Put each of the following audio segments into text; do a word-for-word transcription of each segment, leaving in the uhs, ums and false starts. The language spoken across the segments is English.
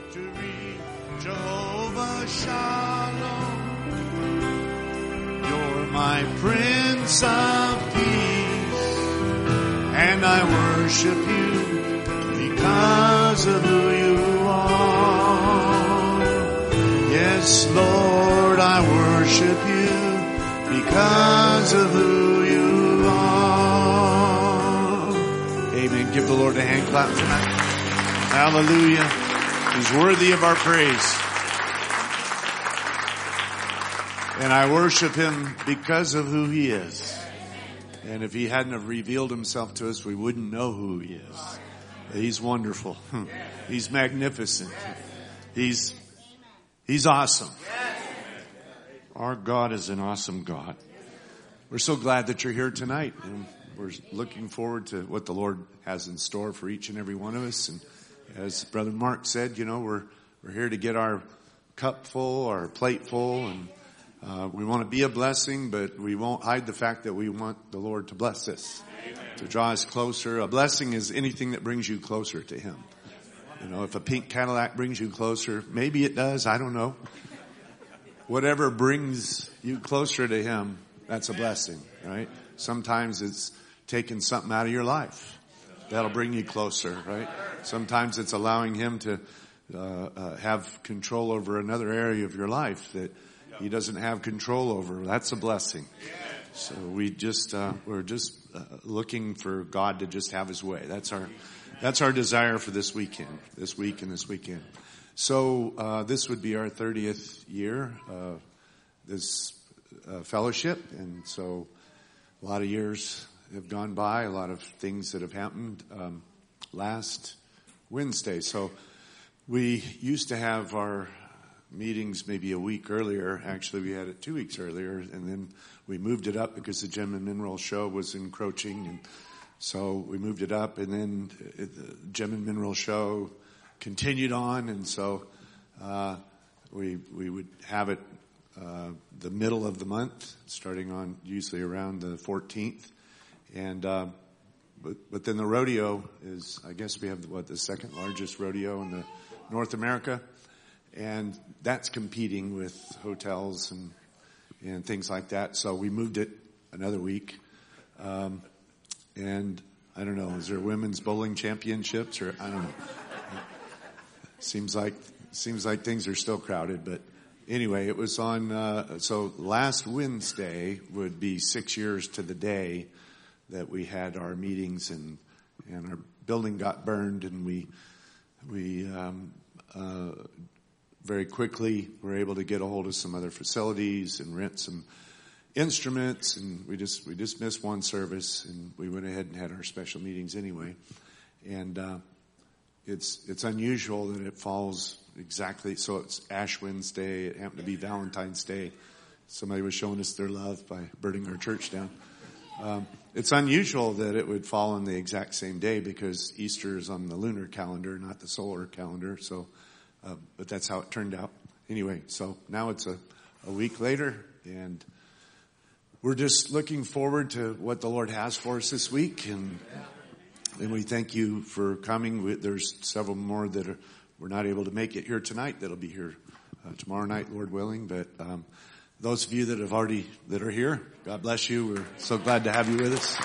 victory, Jehovah Shalom. You're my Prince of Peace, and I worship you because of who you are. Yes, Lord, I worship you because of who you are. Amen. Give the Lord a hand clap tonight. Hallelujah. He's worthy of our praise. And I worship him because of who he is. And if he hadn't have revealed himself to us, we wouldn't know who he is. He's wonderful. He's magnificent. He's, he's awesome. Our God is an awesome God. We're so glad that you're here tonight. And we're looking forward to what the Lord has in store for each and every one of us. And as Brother Mark said, you know, we're, we're here to get our cup full, our plate full, and uh, we want to be a blessing, but we won't hide the fact that we want the Lord to bless us, Amen. To draw us closer. A blessing is anything that brings you closer to him. You know, if a pink Cadillac brings you closer, maybe it does, I don't know. Whatever brings you closer to him, that's a blessing, right? Sometimes it's taking something out of your life. That'll bring you closer, right? Sometimes it's allowing him to uh, uh, have control over another area of your life that he doesn't have control over. That's a blessing. So we just uh, we're just uh, looking for God to just have his way. That's our that's our desire for this weekend, this week and this weekend. So uh, this would be our thirtieth year, uh, this uh, fellowship, and so a lot of years have gone by, a lot of things that have happened. Um, last Wednesday, so we used to have our meetings maybe a week earlier. Actually, we had it two weeks earlier, and then we moved it up because the Gem and Mineral Show was encroaching, and so we moved it up, and then the Gem and Mineral Show continued on, and so uh we we would have it uh the middle of the month, starting on usually around the fourteenth. And, uh, but, but then the rodeo is, I guess we have what, the second largest rodeo in the North America. And that's competing with hotels and, and things like that. So we moved it another week. Um, and I don't know, is there women's bowling championships or I don't know. Seems like, seems like things are still crowded, but anyway, it was on, uh, so last Wednesday would be six years to the day that we had our meetings, and and our building got burned, and we we um, uh, very quickly were able to get a hold of some other facilities and rent some instruments, and we just we just missed one service, and we went ahead and had our special meetings anyway. And uh, it's it's unusual that it falls exactly, so it's Ash Wednesday. It happened to be Valentine's Day. Somebody was showing us their love by burning our church down. Um, it's unusual that it would fall on the exact same day because Easter is on the lunar calendar, not the solar calendar. So, uh, but that's how it turned out. Anyway, so now it's a, a week later, and we're just looking forward to what the Lord has for us this week. And, and we thank you for coming. We, there's several more that are, we're not able to make it here tonight. That'll be here uh, tomorrow night, Lord willing. But, um, those of you that have already, that are here, God bless you. We're so glad to have you with us.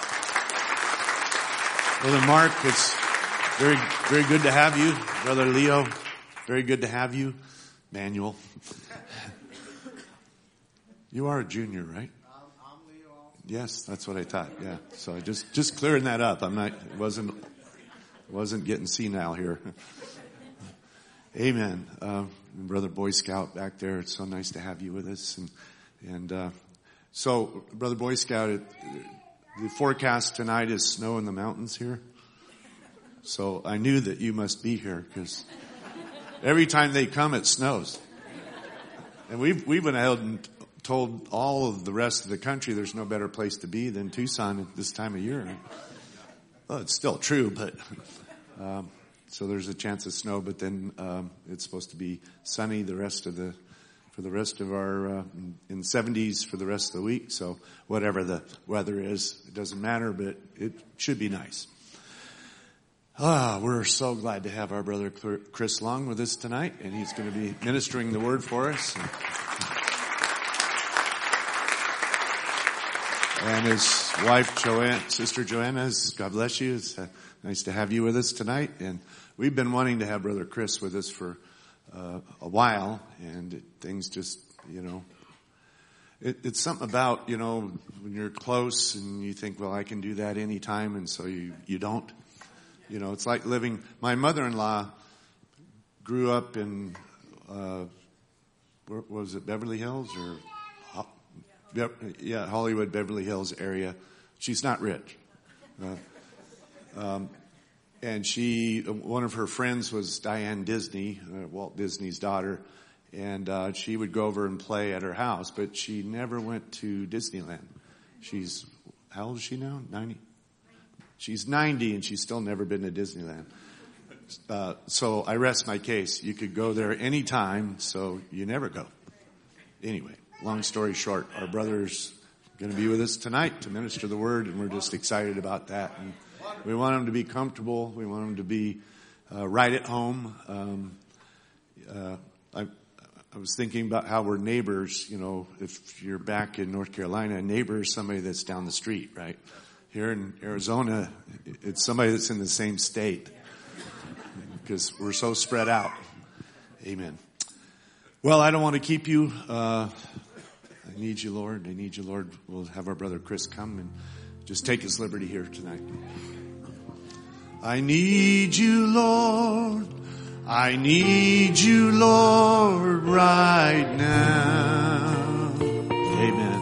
Brother Mark, it's very, very good to have you. Brother Leo, very good to have you. Manuel. You are a junior, right? I'm Leo. Yes, that's what I thought. Yeah. So I just, just clearing that up. I'm not, wasn't, wasn't getting senile here. Amen. Uh, Brother Boy Scout back there, it's so nice to have you with us. And, and, uh, so, Brother Boy Scout, it, the forecast tonight is snow in the mountains here. So I knew that you must be here because every time they come, it snows. And we've, we've been ahead and told all of the rest of the country there's no better place to be than Tucson at this time of year. Well, it's still true, but, um, so there's a chance of snow, but then um, it's supposed to be sunny the rest of the, for the rest of our, uh, in seventies for the rest of the week. So whatever the weather is, it doesn't matter, but it should be nice. Ah, we're so glad to have our brother Chris Long with us tonight, and he's going to be ministering the word for us. And his wife, Joanne, Sister Joanna, God bless you. It's uh, nice to have you with us tonight. And we've been wanting to have Brother Chris with us for uh, a while, and it, things just, you know, it, it's something about, you know, when you're close and you think, well, I can do that anytime, and so you, you don't. You know, it's like living, my mother-in-law grew up in, uh, where was it, Beverly Hills or, yeah, Hollywood, Beverly Hills area. She's not rich. Uh, um, and she, one of her friends was Diane Disney, uh, Walt Disney's daughter, and, uh, she would go over and play at her house, but she never went to Disneyland. She's, how old is she now? ninety? She's ninety and she's still never been to Disneyland. Uh, so I rest my case. You could go there anytime, so you never go. Anyway, long story short, our brother's going to be with us tonight to minister the word, and we're just excited about that. And we want him to be comfortable. We want him to be uh, right at home. Um, uh, I, I was thinking about how we're neighbors. You know, if you're back in North Carolina, a neighbor is somebody that's down the street, right? Here in Arizona, it's somebody that's in the same state because we're so spread out. Amen. Well, I don't want to keep you. Uh, I need you, Lord. I need you, Lord. We'll have our brother Chris come and just take his liberty here tonight. I need you, Lord. I need you, Lord, right now. Amen.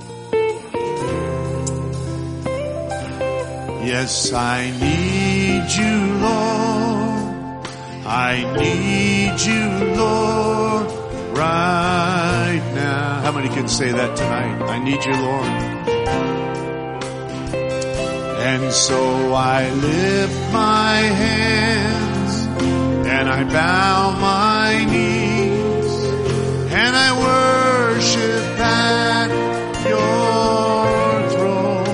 Yes, I need you, Lord. I need you, Lord, right now. How many can say that tonight? I need you, Lord. And so I lift my hands and I bow my knees and I worship at your throne.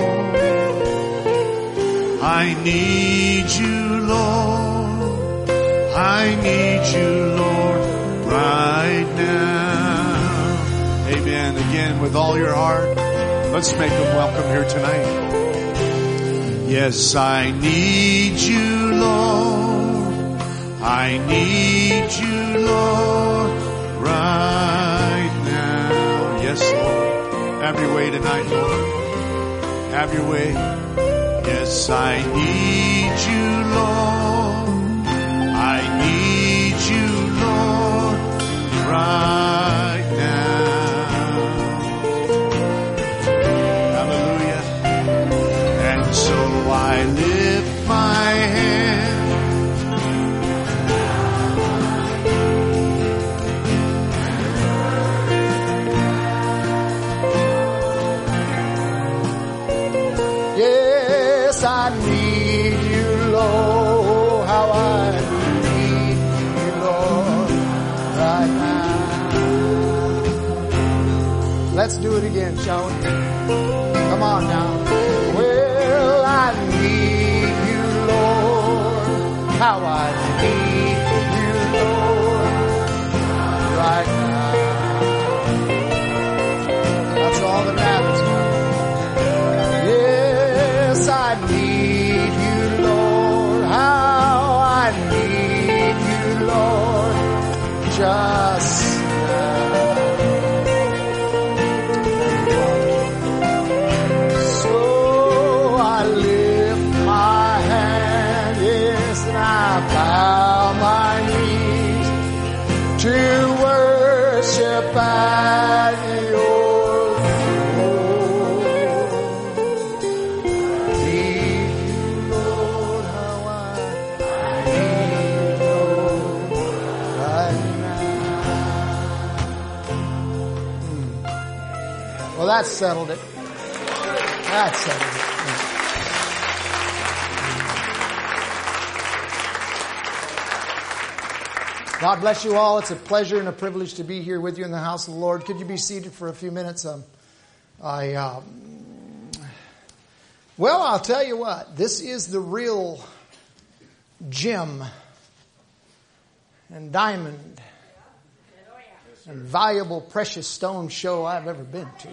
I need you, Lord. I need you, Lord, right now. Amen. Again, with all your heart, let's make them welcome here tonight. Yes, I need you, Lord. I need you, Lord, right now. Yes, Lord. Have your way tonight, Lord. Have your way. Yes, I need you, Lord. I need you, Lord, right now. Hallelujah. And so I lift my hand. I need you, Lord, how I need you, Lord, right now. Let's do it again, shall we? Come on now. Well, I need you, Lord, how I need you, Lord, right now. That's all that matters. I need you, Lord, how I need you, Lord, just now. So I lift my hand, yes, and I bow my knees to worship at your Well, that settled it. That settled it. God bless you all. It's a pleasure and a privilege to be here with you in the house of the Lord. Could you be seated for a few minutes? Um, I, um, well, I'll tell you what. This is the real gem and diamond and valuable precious stone show I've ever been to.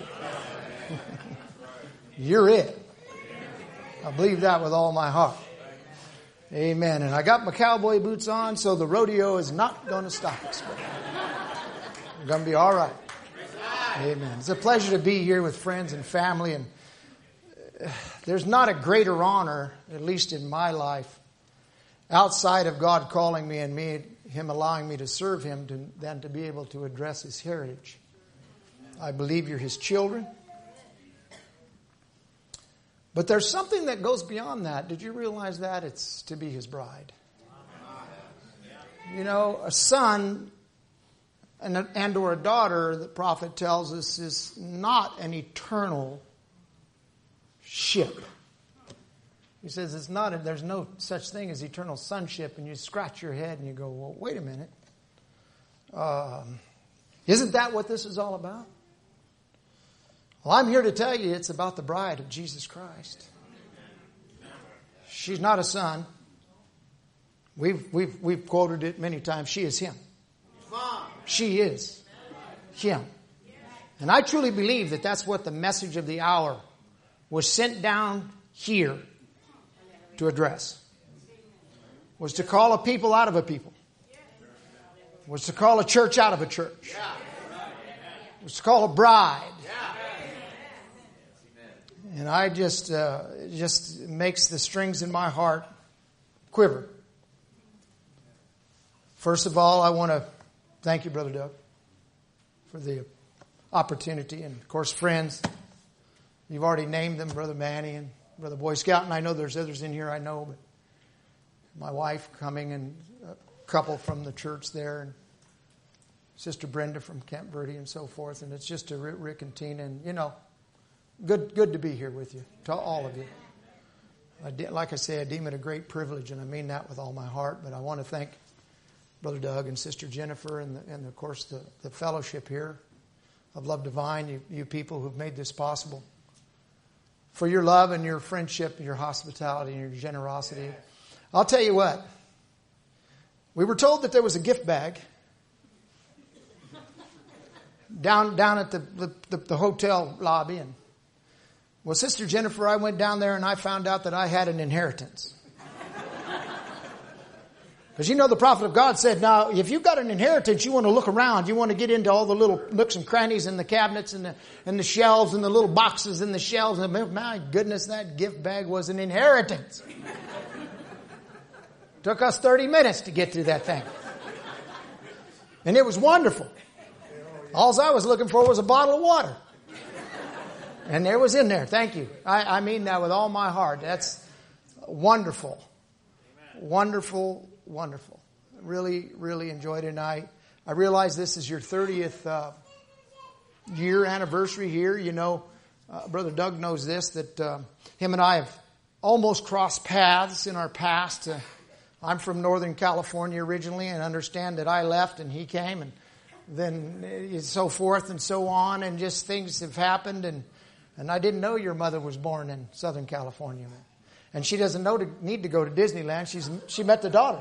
You're it. I believe that with all my heart. Amen. And I got my cowboy boots on, so the rodeo is not going to stop us. We're going to be all right. Amen. It's a pleasure to be here with friends and family. And there's not a greater honor, at least in my life, outside of God calling me and me, Him allowing me to serve Him, to, than to be able to address His heritage. I believe you're His children. But there's something that goes beyond that. Did you realize that? It's to be His bride. You know, a son and, a, and or a daughter, the prophet tells us, is not an eternal ship. He says it's not. A, there's no such thing as eternal sonship. And you scratch your head and you go, well, wait a minute. Um, isn't that what this is all about? Well, I'm here to tell you it's about the bride of Jesus Christ. She's not a son. We've, we've, we've quoted it many times. She is Him. She is Him. And I truly believe that that's what the message of the hour was sent down here to address. Was to call a people out of a people. Was to call a church out of a church. Was to call a bride. And I just, uh, it just makes the strings in my heart quiver. First of all, I want to thank you, Brother Doug, for the opportunity. And, of course, friends, you've already named them, Brother Manny and Brother Boy Scout. And I know there's others in here, I know. But my wife coming and a couple from the church there. And Sister Brenda from Camp Verde and so forth. And it's just to Rick and Tina. And, you know, Good good to be here with you, to all of you. I de- like I say, I deem it a great privilege, and I mean that with all my heart. But I want to thank Brother Doug and Sister Jennifer and, the, and of course, the, the fellowship here of Love Divine, you, you people who've made this possible, for your love and your friendship and your hospitality and your generosity. I'll tell you what. We were told that there was a gift bag down down at the, the, the hotel lobby. And well, Sister Jennifer, I went down there and I found out that I had an inheritance. Because you know the prophet of God said, now, if you've got an inheritance, you want to look around. You want to get into all the little nooks and crannies and the cabinets and the, and the shelves and the little boxes in the shelves. And my goodness, that gift bag was an inheritance. Took us thirty minutes to get to that thing. And it was wonderful. All I was looking for was a bottle of water. And there was in there. Thank you. I, I mean that with all my heart. That's wonderful. Amen. Wonderful, wonderful. Really, really enjoyed it. And I, I realize this is your thirtieth uh, year anniversary here. You know, uh, Brother Doug knows this, that uh, him and I have almost crossed paths in our past. Uh, I'm from Northern California originally, and understand that I left and he came, and then so forth and so on, and just things have happened. And And I didn't know your mother was born in Southern California. And she doesn't know to, need to go to Disneyland. She's She met the daughter.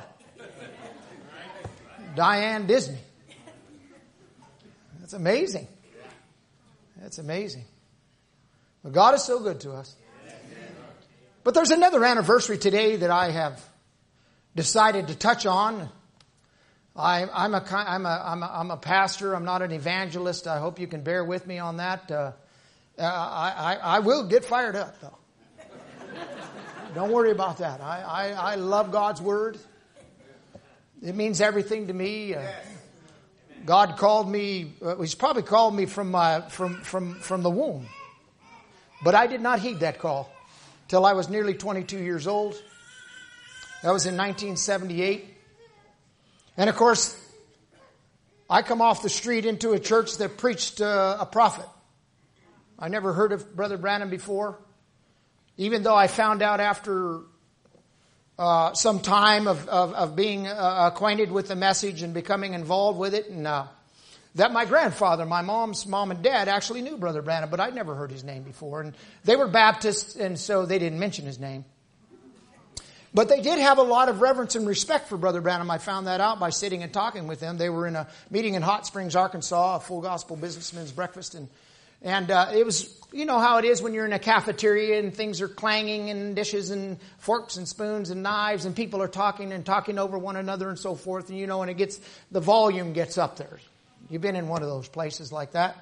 Diane Disney. That's amazing. That's amazing. Well, God is so good to us. But there's another anniversary today that I have decided to touch on. I, I'm, a, I'm, a, I'm, a, I'm a pastor. I'm not an evangelist. I hope you can bear with me on that. Uh, Uh, I, I, I will get fired up, though. Don't worry about that. I, I, I love God's Word. It means everything to me. Uh, God called me. Uh, he's probably called me from my from from from the womb, but I did not heed that call till I was nearly twenty-two years old. That was in nineteen seventy-eight, and of course, I come off the street into a church that preached uh, a prophet. I never heard of Brother Branham before, even though I found out after uh, some time of, of, of being uh, acquainted with the message and becoming involved with it, and uh, that my grandfather, my mom's mom and dad, actually knew Brother Branham, but I'd never heard his name before. And they were Baptists, and so they didn't mention his name. But they did have a lot of reverence and respect for Brother Branham. I found that out by sitting and talking with them. They were in a meeting in Hot Springs, Arkansas, a full gospel businessman's breakfast. And and uh, it was, you know how it is when you're in a cafeteria and things are clanging and dishes and forks and spoons and knives and people are talking and talking over one another and so forth. And you know, and it gets, the volume gets up there. You've been in one of those places like that.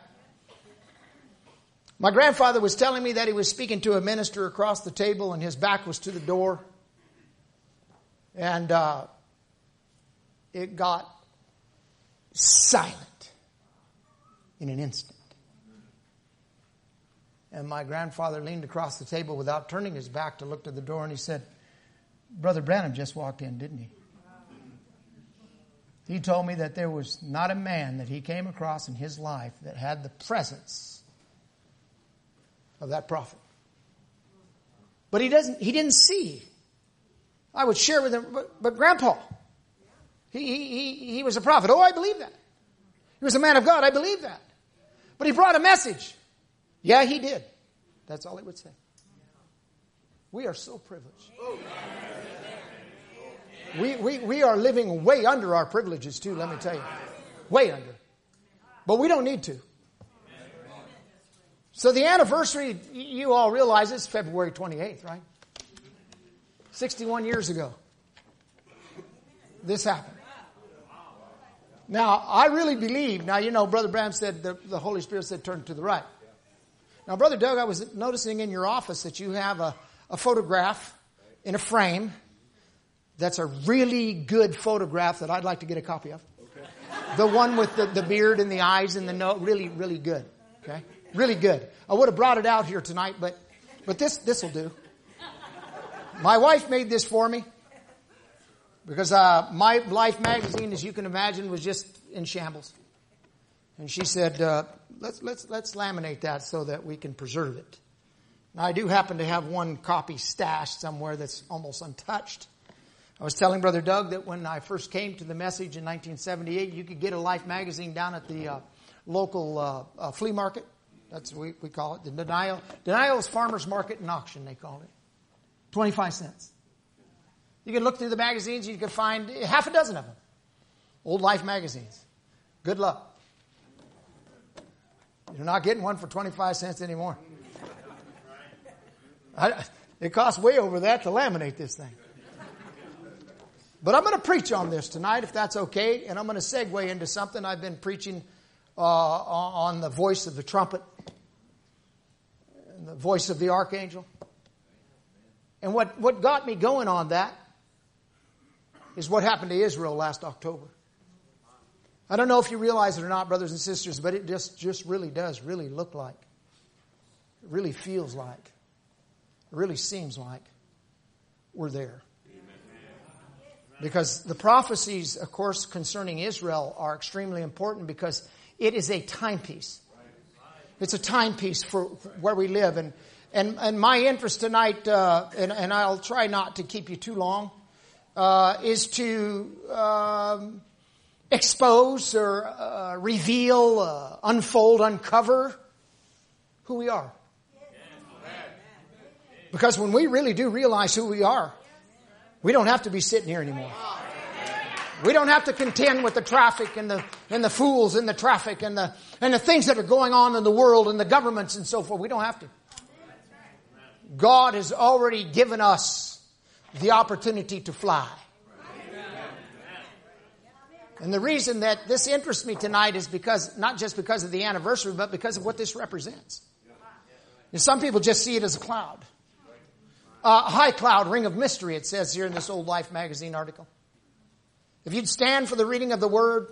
My grandfather was telling me that he was speaking to a minister across the table and his back was to the door. And uh, it got silent in an instant. And my grandfather leaned across the table without turning his back to look to the door and he said, Brother Branham just walked in, didn't he? He told me that there was not a man that he came across in his life that had the presence of that prophet. But he doesn't, he didn't see. I would share with him, but, but Grandpa, he, he, he was a prophet. Oh, I believe that. He was a man of God. I believe that. But he brought a message. Yeah, he did. That's all he would say. We are so privileged. We, we, we are living way under our privileges too, let me tell you. Way under. But we don't need to. So the anniversary, you all realize it's February twenty-eighth, right? sixty-one years ago. This happened. Now, I really believe, now you know, Brother Branham said, the, the Holy Spirit said turn to the right. Now, Brother Doug, I was noticing in your office that you have a, a photograph in a frame that's a really good photograph that I'd like to get a copy of. Okay. The one with the, the beard and the eyes and the nose, really, really good. Okay? Really good. I would have brought it out here tonight, but but this this will do. My wife made this for me because uh, my Life magazine, as you can imagine, was just in shambles. And she said, uh, let's let's let's laminate that so that we can preserve it. Now, I do happen to have one copy stashed somewhere that's almost untouched. I was telling Brother Doug that when I first came to the Message in nineteen seventy-eight, you could get a Life magazine down at the uh, local uh, uh, flea market. That's what we, we call it. The Denial, Denial's Farmers Market and Auction, they call it. twenty-five cents. You can look through the magazines, you can find half a dozen of them. Old Life magazines. Good luck. You're not getting one for twenty-five cents anymore. I, it costs way over that to laminate this thing. But I'm going to preach on this tonight, if that's okay. And I'm going to segue into something I've been preaching uh, on the voice of the trumpet. And the voice of the archangel. And what, what got me going on that is what happened to Israel last October. I don't know if you realize it or not, brothers and sisters, but it just, just really does really look like, it really feels like, it really seems like we're there. Because the prophecies, of course, concerning Israel are extremely important because it is a timepiece. It's a timepiece for where we live. And and, and my interest tonight, uh, and, and I'll try not to keep you too long, uh, is to um, expose or uh, reveal, uh, unfold, uncover who we are. Because when we really do realize who we are, we don't have to be sitting here anymore. We don't have to contend with the traffic and the and the fools in the traffic and the and the things that are going on in the world and the governments and so forth. We don't have to. God has already given us the opportunity to fly. And the reason that this interests me tonight is because, not just because of the anniversary, but because of what this represents. And some people just see it as a cloud. Uh, high cloud, ring of mystery, it says here in this Old Life magazine article. If you'd stand for the reading of the Word.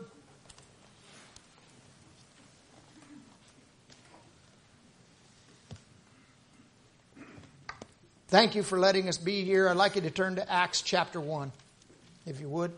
Thank you for letting us be here. I'd like you to turn to Acts chapter one, if you would.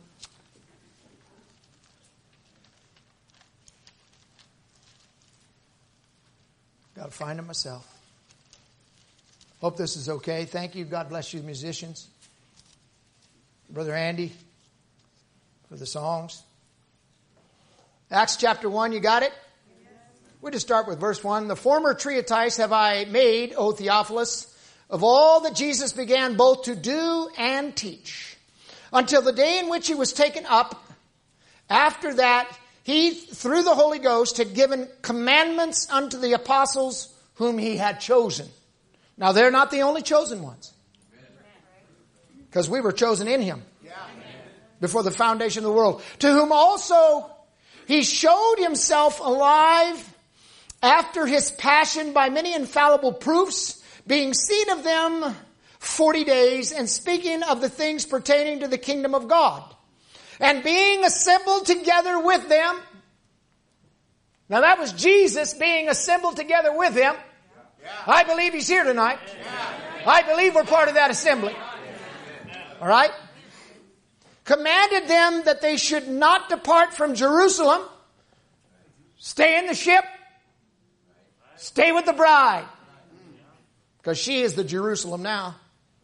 Got to find it myself. Hope this is okay. Thank you. God bless you, musicians. Brother Andy, for the songs. Acts chapter one, you got it? We'll just start with verse one. The former treatise have I made, O Theophilus, of all that Jesus began both to do and teach, until the day in which he was taken up. After that, he, through the Holy Ghost, had given commandments unto the apostles whom he had chosen. Now, they're not the only chosen ones, because we were chosen in him before the foundation of the world. To whom also he showed himself alive after his passion by many infallible proofs, being seen of them forty days, and speaking of the things pertaining to the kingdom of God. And being assembled together with them. Now that was Jesus being assembled together with them. I believe he's here tonight. I believe we're part of that assembly. All right? Commanded them that they should not depart from Jerusalem. Stay in the ship. Stay with the bride. Because she is the Jerusalem now.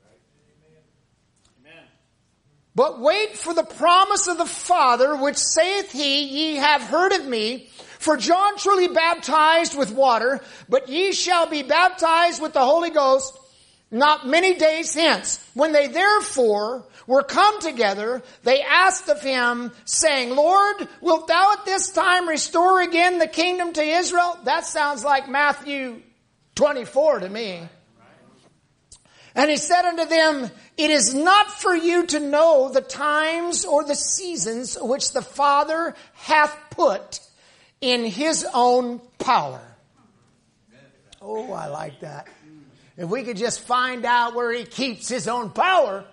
But wait for the promise of the Father, which saith he, ye have heard of me. For John truly baptized with water, but ye shall be baptized with the Holy Ghost not many days hence. When they therefore were come together, they asked of him, saying, Lord, wilt thou at this time restore again the kingdom to Israel? That sounds like Matthew twenty-four to me. And he said unto them, it is not for you to know the times or the seasons which the Father hath put in his own power. Oh, I like that. If we could just find out where he keeps his own power,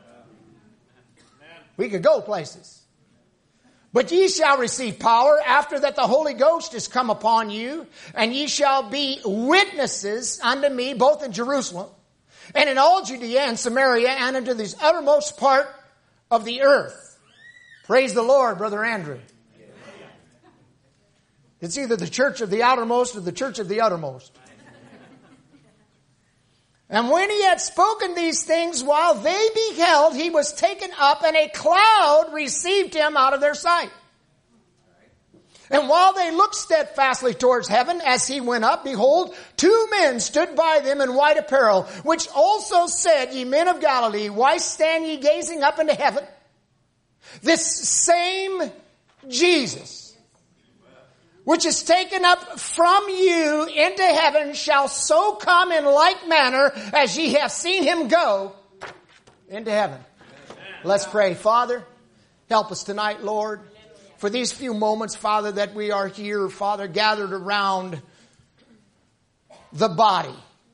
we could go places. But ye shall receive power after that the Holy Ghost is come upon you, and ye shall be witnesses unto me both in Jerusalem and in all Judea and Samaria and unto this uttermost part of the earth. Praise the Lord, Brother Andrew. It's either the church of the outermost or the church of the uttermost. And when he had spoken these things, while they beheld, he was taken up, and a cloud received him out of their sight. And while they looked steadfastly towards heaven as he went up, behold, two men stood by them in white apparel, which also said, Ye men of Galilee, why stand ye gazing up into heaven? This same Jesus, which is taken up from you into heaven, shall so come in like manner as ye have seen him go into heaven. Let's pray. Father, help us tonight, Lord. For these few moments, Father, that we are here, Father, gathered around the body.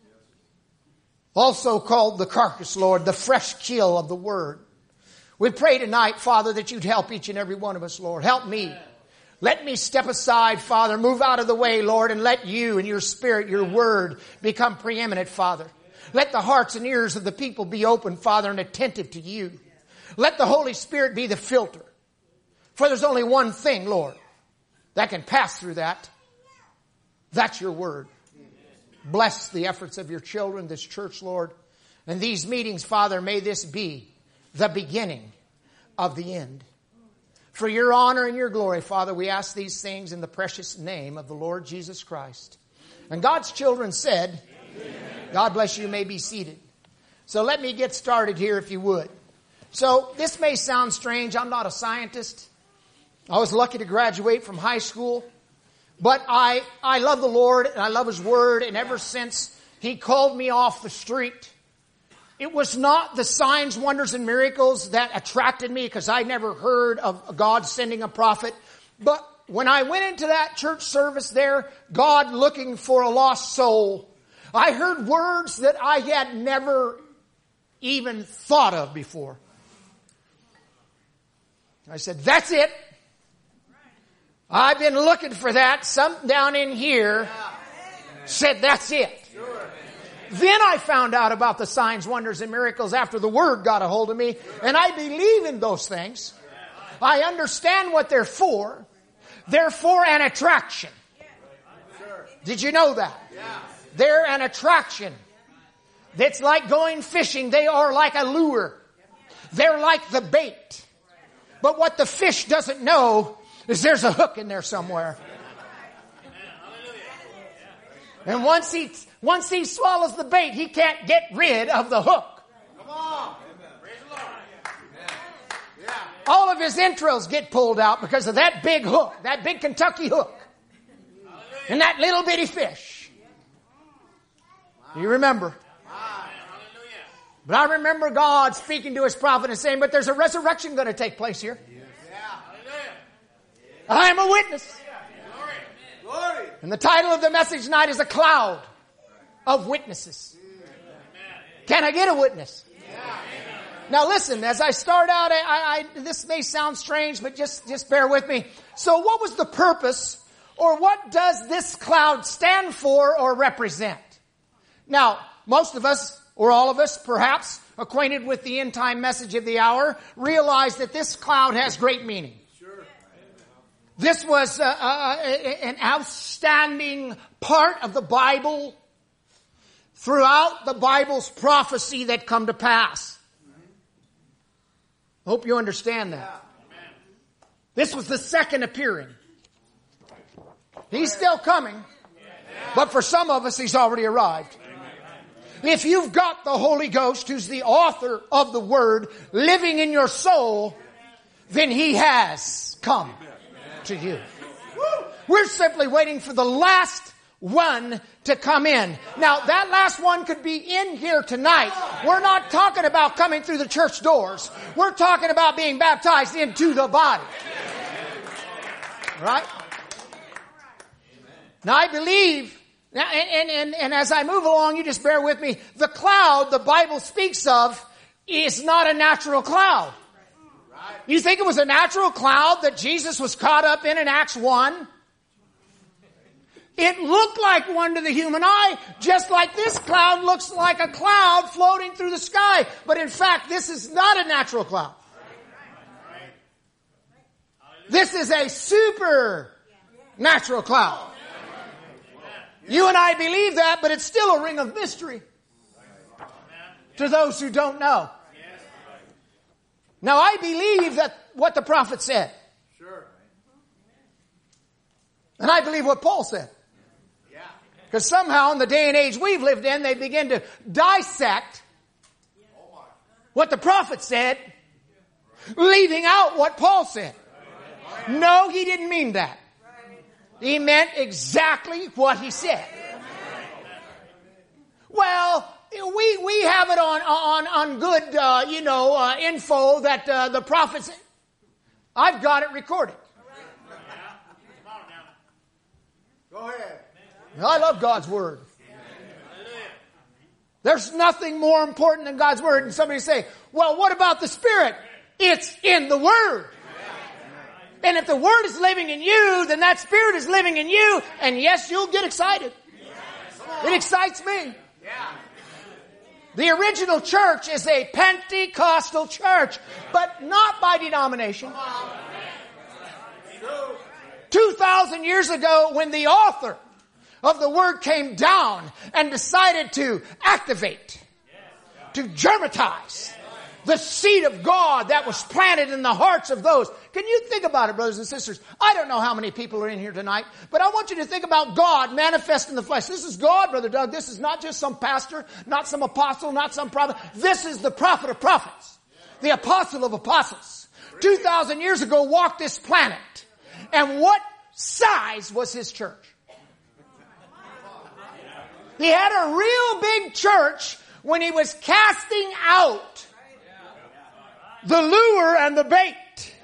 Also called the carcass, Lord, the fresh kill of the Word. We pray tonight, Father, that you'd help each and every one of us, Lord. Help me. Let me step aside, Father, move out of the way, Lord, and let you and your Spirit, your Word, become preeminent, Father. Let the hearts and ears of the people be open, Father, and attentive to you. Let the Holy Spirit be the filter. For there's only one thing, Lord, that can pass through that. That's your word. Bless the efforts of your children, this church, Lord. And these meetings, Father, may this be the beginning of the end. For your honor and your glory, Father, we ask these things in the precious name of the Lord Jesus Christ. And God's children said, Amen. God bless you, may be seated. So let me get started here if you would. So this may sound strange. I'm not a scientist. I was lucky to graduate from high school. But I, I love the Lord and I love His Word. And ever since He called me off the street, it was not the signs, wonders, and miracles that attracted me, because I never heard of God sending a prophet. But when I went into that church service there, God looking for a lost soul, I heard words that I had never even thought of before. I said, that's it. I've been looking for that. Something down in here said that's it. Then I found out about the signs, wonders, and miracles after the Word got a hold of me. And I believe in those things. I understand what they're for. They're for an attraction. Did you know that? They're an attraction. It's like going fishing. They are like a lure. They're like the bait. But what the fish doesn't know is there's a hook in there somewhere. And once he, once he swallows the bait, he can't get rid of the hook. Come on. Praise the Lord. Yeah. All of his entrails get pulled out because of that big hook, that big Kentucky hook. And that little bitty fish. You remember? But I remember God speaking to his prophet and saying, but there's a resurrection going to take place here. I am a witness. And the title of the message tonight is A Cloud of Witnesses. Can I get a witness? Now listen, as I start out, I, I, this may sound strange, but just, just bear with me. So what was the purpose, or what does this cloud stand for or represent? Now, most of us, or all of us, perhaps, acquainted with the end time message of the hour, realize that this cloud has great meaning. Sure. This was uh, uh, an outstanding part of the Bible throughout the Bible's prophecy that come to pass. I hope you understand that. This was the second appearing. He's still coming, but for some of us, he's already arrived. If you've got the Holy Ghost, who's the author of the Word, living in your soul, then he has come to you. We're simply waiting for the last one to come in. Now, that last one could be in here tonight. We're not talking about coming through the church doors. We're talking about being baptized into the body. Right? Now, I believe... Now, and, and, and as I move along, you just bear with me. The cloud the Bible speaks of is not a natural cloud. You think it was a natural cloud that Jesus was caught up in in Acts one? It looked like one to the human eye, just like this cloud looks like a cloud floating through the sky. But in fact, this is not a natural cloud. This is a supernatural cloud. You and I believe that, but it's still a ring of mystery to those who don't know. Now, I believe that what the prophet said. And I believe what Paul said. Because somehow in the day and age we've lived in, they begin to dissect what the prophet said, leaving out what Paul said. No, he didn't mean that. He meant exactly what he said. Well, we we have it on on on good uh, you know uh, info that uh, the prophets. I've got it recorded. Go ahead. I love God's Word. There's nothing more important than God's Word. And somebody say, well, what about the Spirit? It's in the Word. And if the Word is living in you, then that Spirit is living in you. And yes, you'll get excited. It excites me. The original church is a Pentecostal church, but not by denomination. Two thousand years ago, when the author of the Word came down and decided to activate, to germatize the seed of God that was planted in the hearts of those. Can you think about it, brothers and sisters? I don't know how many people are in here tonight, but I want you to think about God manifest in the flesh. This is God, Brother Doug. This is not just some pastor, not some apostle, not some prophet. This is the prophet of prophets, the apostle of apostles. Two thousand years ago walked this planet. And what size was his church? He had a real big church when he was casting out the lure and the bait.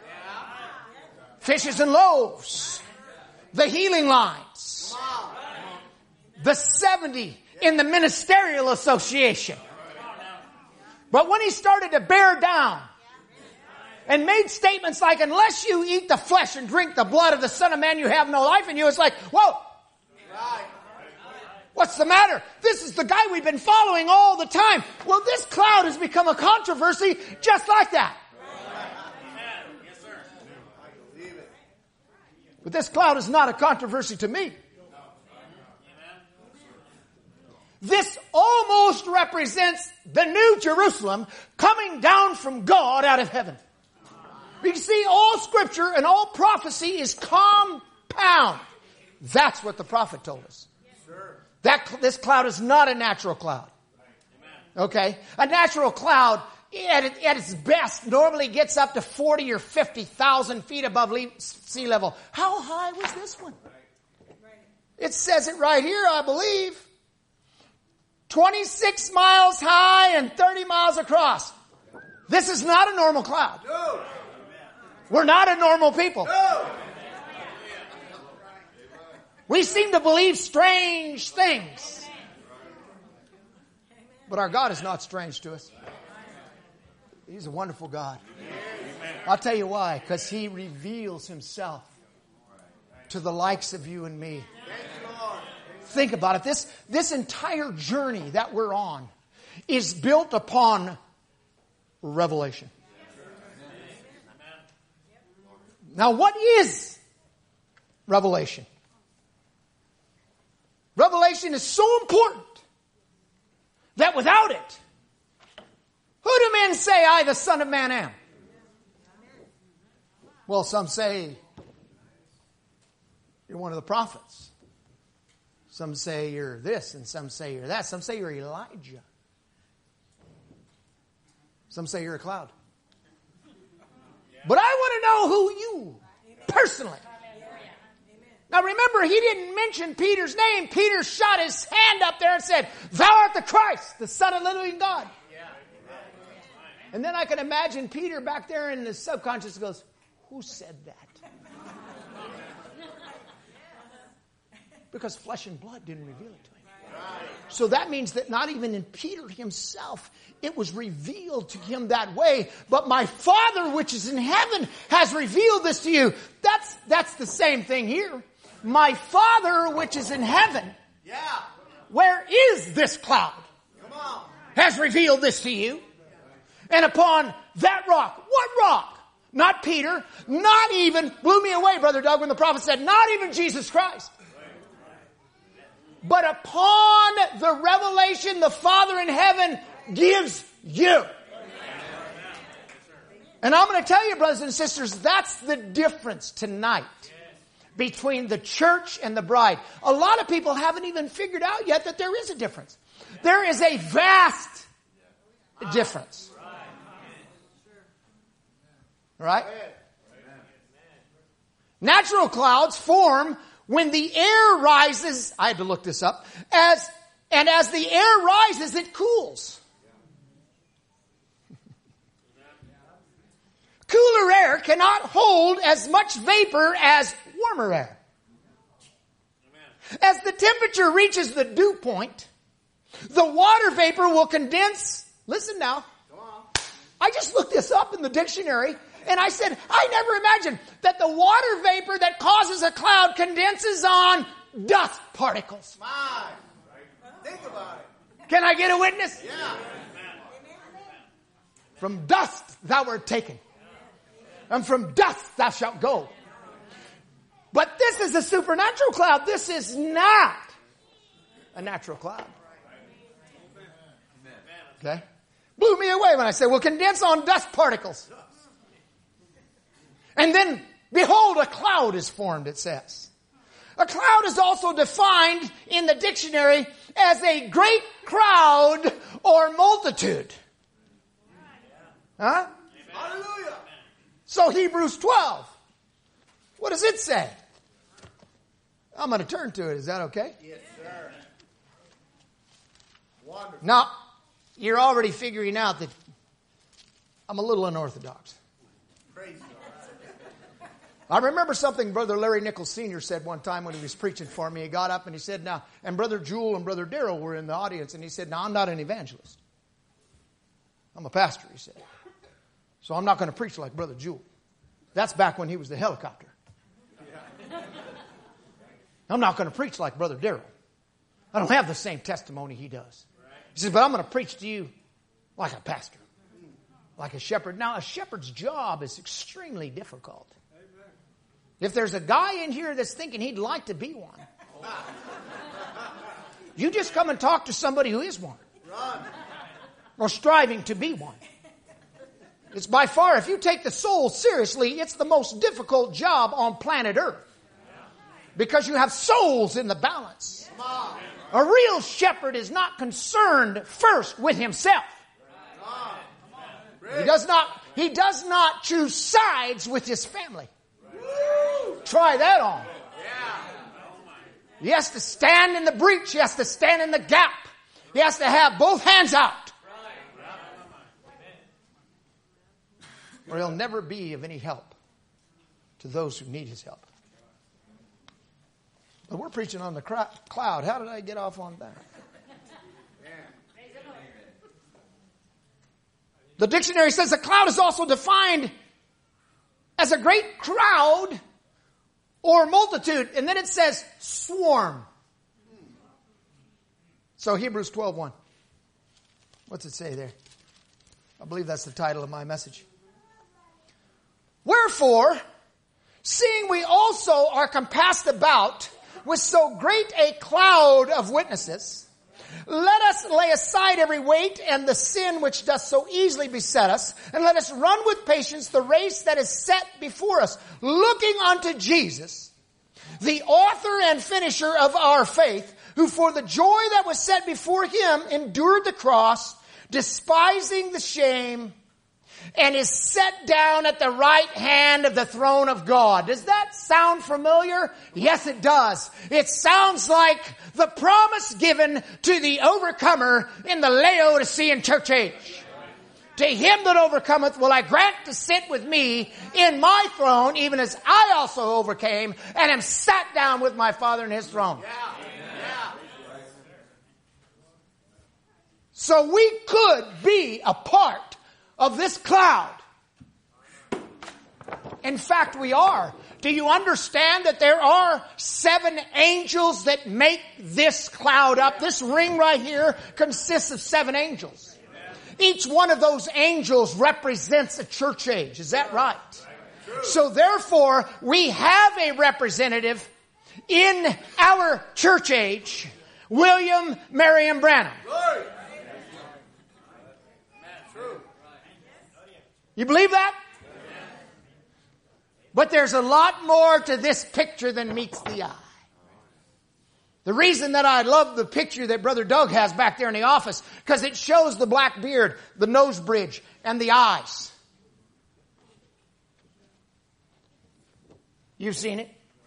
Fishes and loaves. The healing lines. The seventy in the ministerial association. But when he started to bear down and made statements like, unless you eat the flesh and drink the blood of the Son of Man, you have no life in you, it's like, whoa. What's the matter? This is the guy we've been following all the time. Well, this cloud has become a controversy just like that. But this cloud is not a controversy to me. This almost represents the New Jerusalem coming down from God out of heaven. You see, all scripture and all prophecy is compound. That's what the prophet told us. That, this cloud is not a natural cloud. Okay? A natural cloud, at, it, at its best, normally gets up to forty or fifty thousand feet above le- sea level. How high was this one? It says it right here, I believe. twenty-six miles high and thirty miles across. This is not a normal cloud. No. We're not a normal people. No. We seem to believe strange things. But our God is not strange to us. He's a wonderful God. I'll tell you why. Because He reveals Himself to the likes of you and me. Think about it. This, this entire journey that we're on is built upon revelation. Now, what is revelation? Revelation is so important that without it, who do men say I, the Son of Man, am? Well, some say you're one of the prophets. Some say you're this, and some say you're that. Some say you're Elijah. Some say you're a cloud. But I want to know who you personally. Now remember, he didn't mention Peter's name. Peter shot his hand up there and said, "Thou art the Christ, the Son of the living God." And then I can imagine Peter back there in the subconscious goes, "Who said that?" Because flesh and blood didn't reveal it to him. So that means that not even in Peter himself, it was revealed to him that way. But my Father which is in heaven has revealed this to you. That's, that's the same thing here. My Father which is in heaven. Yeah. Where is this cloud? Come on. Has revealed this to you. And upon that rock, what rock? Not Peter, not even, blew me away, Brother Doug, when the prophet said, not even Jesus Christ. But upon the revelation the Father in heaven gives you. And I'm going to tell you, brothers and sisters, that's the difference tonight between the church and the bride. A lot of people haven't even figured out yet that there is a difference. There is a vast difference. Right? Natural clouds form when the air rises. I had to look this up. As and as the air rises, it cools. Cooler air cannot hold as much vapor as warmer air. As the temperature reaches the dew point, the water vapor will condense. Listen now. I just looked this up in the dictionary. And I said, I never imagined that the water vapor that causes a cloud condenses on dust particles. My. Think about it. Can I get a witness? Yeah. From dust thou art taken, and from dust thou shalt go. But this is a supernatural cloud. This is not a natural cloud. Okay? Blew me away when I said, well, condense on dust particles. And then, behold, a cloud is formed, it says. A cloud is also defined in the dictionary as a great crowd or multitude. Huh? Hallelujah. So Hebrews twelve. What does it say? I'm going to turn to it. Is that okay? Yes, sir. Wonderful. Now, you're already figuring out that I'm a little unorthodox. Praise God. I remember something Brother Larry Nichols Senior said one time when he was preaching for me. He got up and he said, now, and Brother Jewel and Brother Darrell were in the audience, and he said, now, I'm not an evangelist. I'm a pastor, he said. So I'm not going to preach like Brother Jewel. That's back when he was the helicopter. I'm not going to preach like Brother Darrell. I don't have the same testimony he does. He says, but I'm going to preach to you like a pastor, like a shepherd. Now, a shepherd's job is extremely difficult. If there's a guy in here that's thinking he'd like to be one, you just come and talk to somebody who is one. Or striving to be one. It's by far, if you take the soul seriously, it's the most difficult job on planet Earth. Because you have souls in the balance. A real shepherd is not concerned first with himself. He does not, he does not choose sides with his family. Try that on. He has to stand in the breach. He has to stand in the gap. He has to have both hands out. Or he'll never be of any help to those who need his help. But we're preaching on the cloud. How did I get off on that? The dictionary says a cloud is also defined as a great crowd or multitude. And then it says swarm. So Hebrews twelve one. What's it say there? I believe that's the title of my message. Wherefore, seeing we also are compassed about with so great a cloud of witnesses, let us lay aside every weight and the sin which doth so easily beset us, and let us run with patience the race that is set before us, looking unto Jesus, the author and finisher of our faith, who for the joy that was set before him endured the cross, despising the shame, and is set down at the right hand of the throne of God. Does that sound familiar? Yes, it does. It sounds like the promise given to the overcomer in the Laodicean church age. To him that overcometh will I grant to sit with me in my throne, even as I also overcame and am sat down with my Father in his throne. So we could be a part of this cloud. In fact, we are. Do you understand that there are seven angels that make this cloud up? This ring right here consists of seven angels. Each one of those angels represents a church age. Is that right? So therefore, we have a representative in our church age, William Marion Branham. You believe that? But there's a lot more to this picture than meets the eye. The reason that I love the picture that Brother Doug has back there in the office, because it shows the black beard, the nose bridge, and the eyes. You've seen it?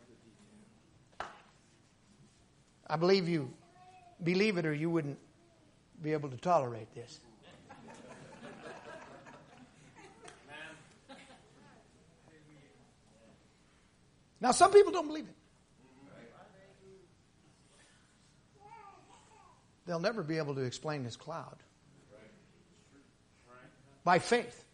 I believe you believe it, or you wouldn't be able to tolerate this. Now, some people don't believe it. They'll never be able to explain this cloud. By faith.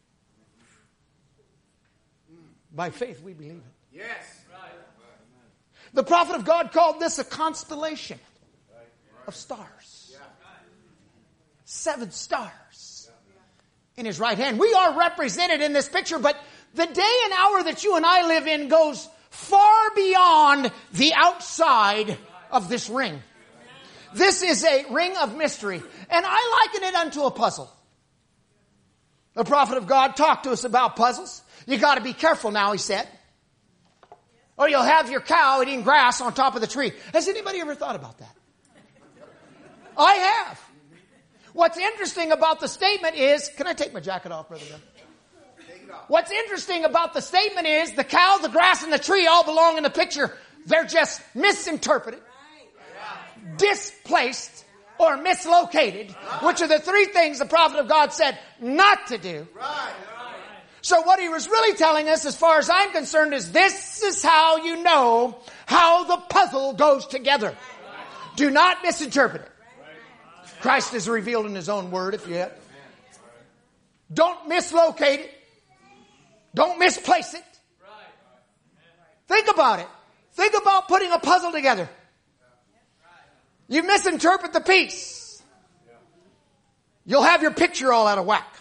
By faith, we believe it. Yes. The prophet of God called this a constellation of stars. Seven stars in his right hand. We are represented in this picture, but the day and hour that you and I live in goes far beyond the outside of this ring. This is a ring of mystery. And I liken it unto a puzzle. The prophet of God talked to us about puzzles. You got to be careful now, he said. Or you'll have your cow eating grass on top of the tree. Has anybody ever thought about that? I have. What's interesting about the statement is, can I take my jacket off, Brother Ben? What's interesting about the statement is the cow, the grass, and the tree all belong in the picture. They're just misinterpreted, displaced, or mislocated, which are the three things the prophet of God said not to do. So what he was really telling us, as far as I'm concerned, is this is how you know how the puzzle goes together. Do not misinterpret it. Christ is revealed in his own word, if yet. Don't mislocate it. Don't misplace it. Think about it. Think about putting a puzzle together. You misinterpret the piece, you'll have your picture all out of whack.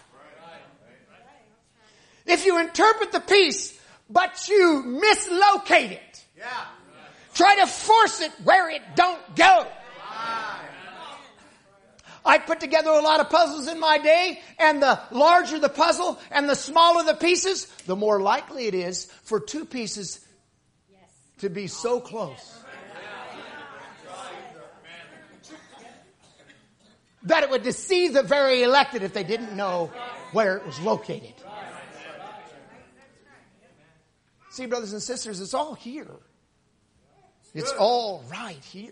If you interpret the piece, but you mislocate it, try to force it where it don't go. I put together a lot of puzzles in my day, and the larger the puzzle and the smaller the pieces, the more likely it is for two pieces to be so close. that it would deceive the very elected if they didn't know where it was located. See, brothers and sisters, it's all here. It's all right here.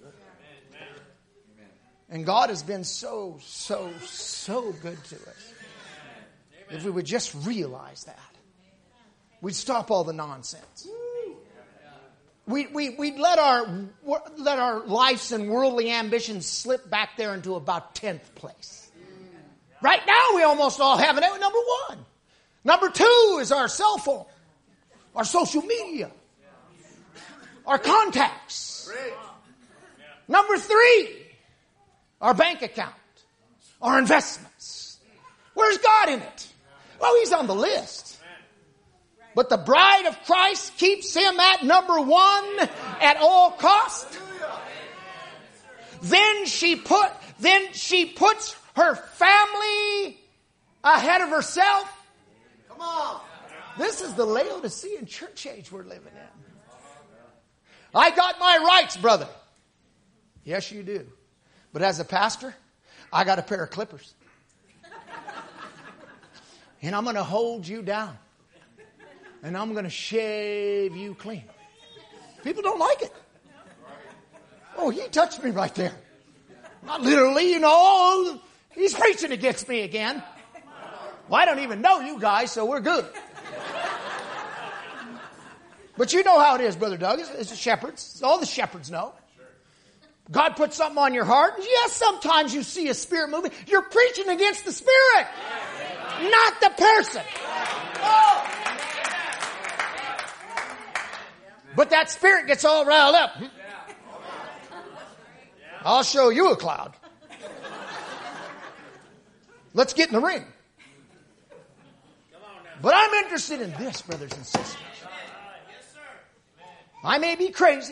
And God has been so, so, so good to us. If we would just realize that, we'd stop all the nonsense. We, we, we'd let our, let our lives and worldly ambitions slip back there into about tenth place. Right now we almost all have it at number one. Number two is our cell phone, our social media, our contacts. Number three, our bank account, our investments. Where's God in it? Well, He's on the list. But the bride of Christ keeps Him at number one at all cost. Then she put, then she puts her family ahead of herself. Come on. This is the Laodicean church age we're living in. I got my rights, brother. Yes, you do. But as a pastor, I got a pair of clippers. And I'm going to hold you down. And I'm going to shave you clean. People don't like it. Oh, he touched me right there. Not literally, you know. He's preaching against me again. Well, I don't even know you guys, so we're good. But you know how it is, Brother Doug. It's, it's the shepherds. All the shepherds know. God put something on your heart. Yes, sometimes you see a spirit moving. You're preaching against the spirit, not the person. Oh. But that spirit gets all riled up. I'll show you a cloud. Let's get in the ring. But I'm interested in this, brothers and sisters. I may be crazy.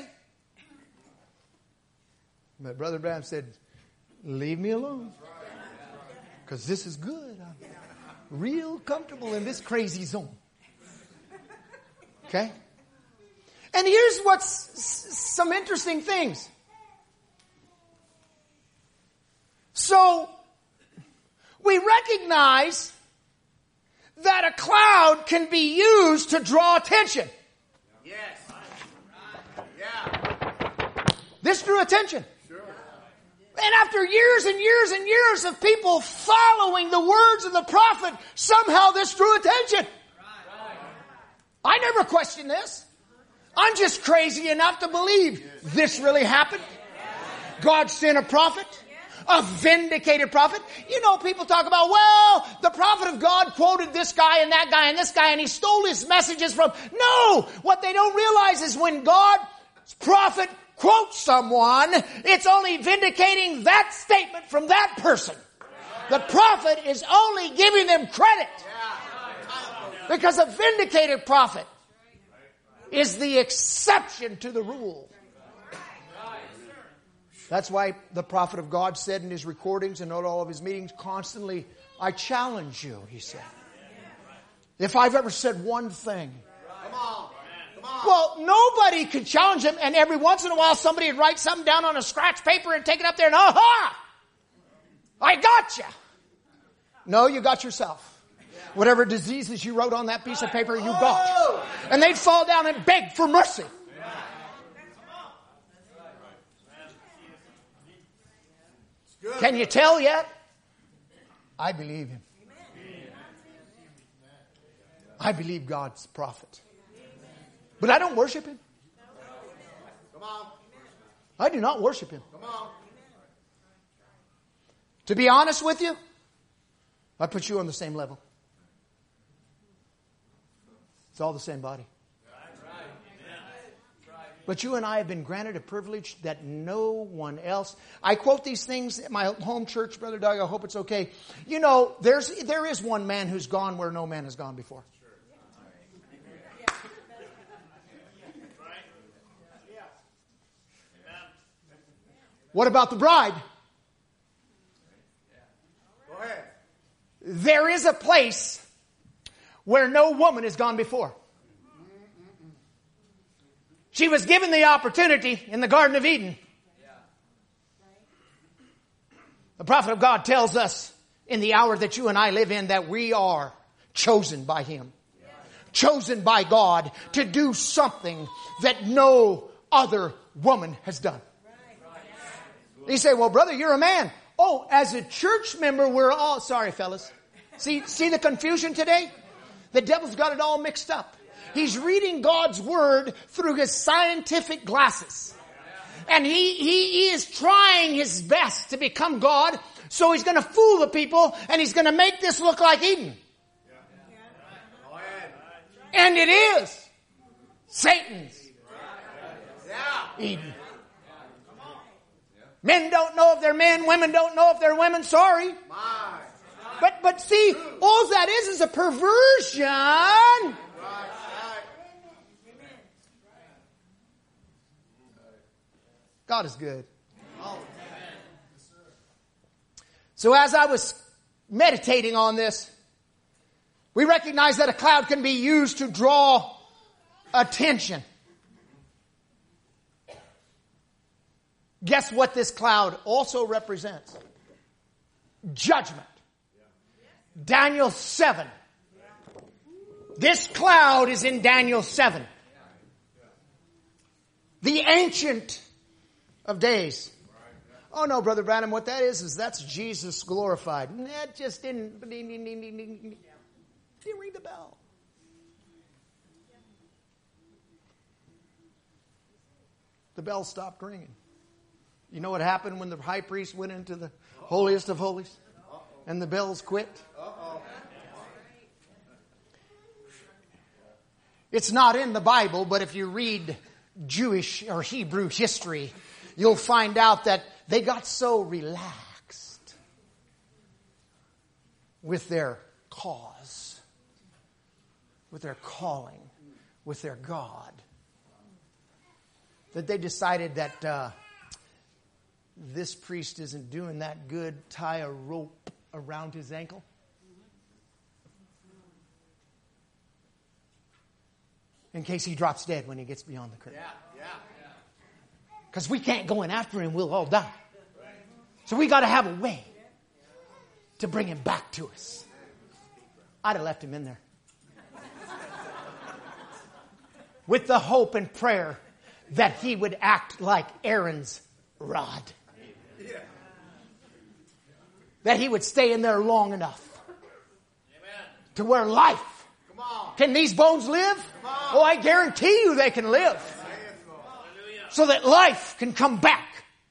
But Brother Branham said, leave me alone. Because this is good. I'm real comfortable in this crazy zone. Okay? And here's what's some interesting things. So, we recognize that a cloud can be used to draw attention. Yes. Yeah. This drew attention. Sure. And after years and years and years of people following the words of the prophet, somehow this drew attention. Right. I never questioned this. I'm just crazy enough to believe this really happened. God sent a prophet, a vindicated prophet. You know, people talk about, well, the prophet of God quoted this guy and that guy and this guy and he stole his messages from. No! What they don't realize is when God's prophet quotes someone, it's only vindicating that statement from that person. The prophet is only giving them credit. Because a vindicated prophet is the exception to the rule. That's why the prophet of God said in his recordings and all of his meetings constantly, I challenge you, he said. If I've ever said one thing. Come on. Come on. Well, nobody could challenge him, and every once in a while somebody would write something down on a scratch paper and take it up there and, aha! I got you. No, you got yourself. Whatever diseases you wrote on that piece of paper, you got. And they'd fall down and beg for mercy. Can you tell yet? I believe him. I believe God's prophet. But I don't worship him. I do not worship him. To be honest with you, I put you on the same level. It's all the same body. But you and I have been granted a privilege that no one else. I quote these things at my home church, Brother Doug. I hope it's okay. You know, there's there is one man who's gone where no man has gone before. What about the bride? Go ahead. There is a place where no woman has gone before. She was given the opportunity in the Garden of Eden. The prophet of God tells us in the hour that you and I live in that we are chosen by Him. Chosen by God to do something that no other woman has done. You say, well, brother, you're a man. Oh, as a church member, we're all... Sorry, fellas. See, see the confusion today? The devil's got it all mixed up. He's reading God's Word through his scientific glasses. And he, he, he is trying his best to become God. So he's going to fool the people and he's going to make this look like Eden. And it is Satan's Eden. Men don't know if they're men. Women don't know if they're women. Sorry. But, but see, all that is is a perversion. God is good. So as I was meditating on this, we recognize that a cloud can be used to draw attention. Guess what this cloud also represents? Judgment. Daniel seven. This cloud is in Daniel seven. The Ancient of Days. Oh no, Brother Branham, what that is, is that's Jesus glorified. That just didn't, didn't ring the bell. The bell stopped ringing. You know what happened when the high priest went into the holiest of holies? And the bells quit? It's not in the Bible, but if you read Jewish or Hebrew history, you'll find out that they got so relaxed with their cause, with their calling, with their God, that they decided that uh, this priest isn't doing that good. Tie a rope around his ankle. In case he drops dead when he gets beyond the curtain. Yeah, yeah. Because we can't go in after him, we'll all die. So we got to have a way to bring him back to us. I'd have left him in there. With the hope and prayer that he would act like Aaron's rod. That he would stay in there long enough to where life. Can these bones live? Oh, I guarantee you they can live. So that life can come back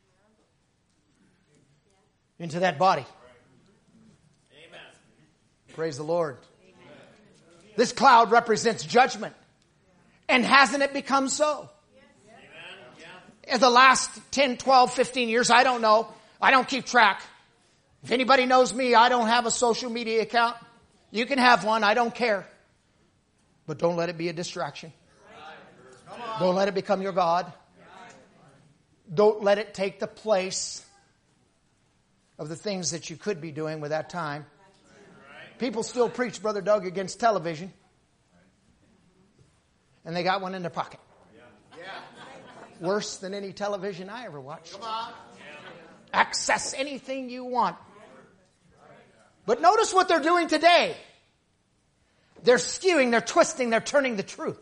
into that body. Amen. Praise the Lord. Amen. This cloud represents judgment. And hasn't it become so? Yes. In the last ten, twelve, fifteen years, I don't know. I don't keep track. If anybody knows me, I don't have a social media account. You can have one. I don't care. But don't let it be a distraction. Don't let it become your God. Don't let it take the place of the things that you could be doing with that time. People still preach, Brother Doug, against television. And they got one in their pocket. Worse than any television I ever watched. Access anything you want. But notice what they're doing today. They're skewing, they're twisting, they're turning the truth.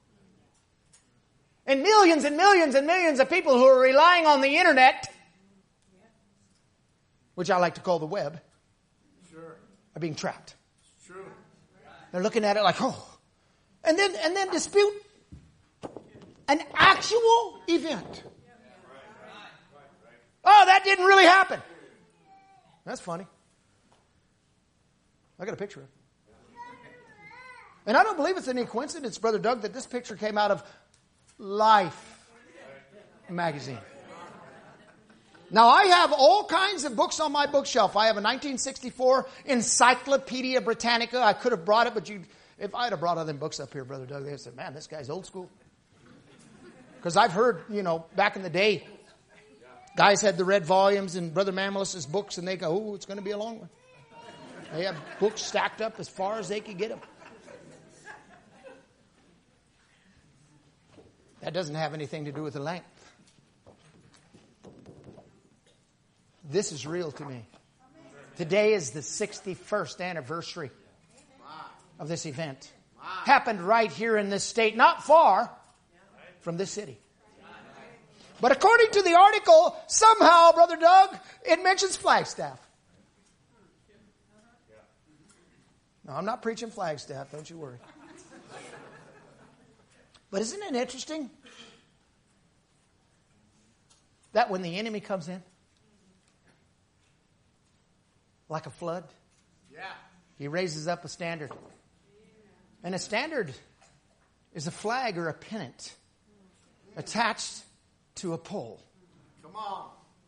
And millions and millions and millions of people who are relying on the internet, which I like to call the web, sure, are being trapped. True. They're looking at it like, oh. And then, and then dispute an actual event. Oh, that didn't really happen. That's funny. I got a picture of it. And I don't believe it's any coincidence, Brother Doug, that this picture came out of Life magazine. Now, I have all kinds of books on my bookshelf. I have a nineteen sixty-four Encyclopedia Britannica. I could have brought it, but you, if I had brought other books up here, Brother Doug, they'd have said, man, this guy's old school. Because I've heard, you know, back in the day, guys had the red volumes in Brother Mamalis's books, and they go, oh, it's going to be a long one. They have books stacked up as far as they could get them. That doesn't have anything to do with the length. This is real to me. Today is the sixty-first anniversary of this event. Happened right here in this state, not far from this city. But according to the article, somehow, Brother Doug, it mentions Flagstaff. No, I'm not preaching Flagstaff, don't you worry. But isn't it interesting that when the enemy comes in, like a flood, Yeah. he raises up a standard. And a standard is a flag or a pennant attached to a pole. Come on.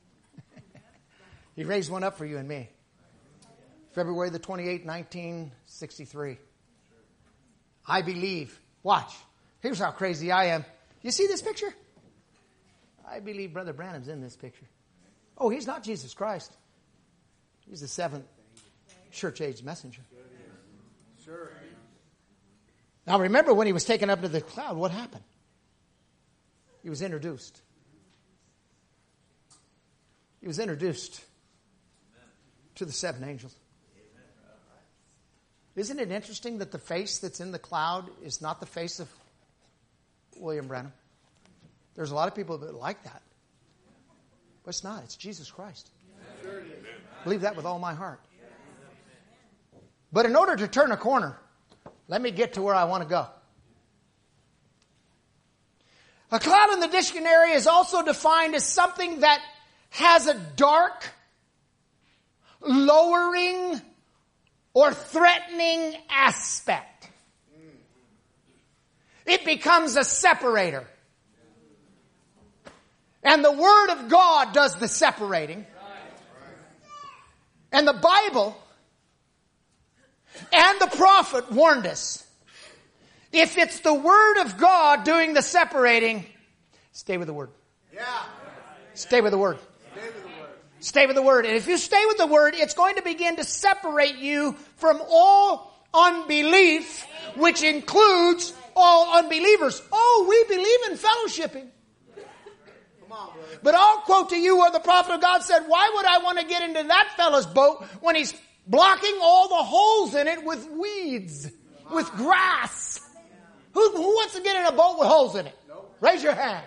He raised one up for you and me. February the twenty-eighth, nineteen sixty-three. I believe. Watch. Here's how crazy I am. You see this picture? I believe Brother Branham's in this picture. Oh, he's not Jesus Christ. He's the seventh church age messenger. Sure. Now remember when he was taken up to the cloud, what happened? He was introduced. He was introduced to the seven angels. Isn't it interesting that the face that's in the cloud is not the face of William Branham? There's a lot of people that like that. But it's not. It's Jesus Christ. I believe that with all my heart. But in order to turn a corner, let me get to where I want to go. A cloud in the dictionary is also defined as something that has a dark, lowering, or threatening aspect. It becomes a separator. And the Word of God does the separating. And the Bible and the prophet warned us. If it's the Word of God doing the separating, stay with the Word. Yeah. Stay with the Word. Stay with the word. Stay with the Word. And if you stay with the Word, it's going to begin to separate you from all unbelief, which includes all unbelievers. Oh, we believe in fellowshipping. Come on, brother. But I'll quote to you where the prophet of God said, why would I want to get into that fellow's boat when he's blocking all the holes in it with weeds, with grass? Who, who wants to get in a boat with holes in it? Raise your hand.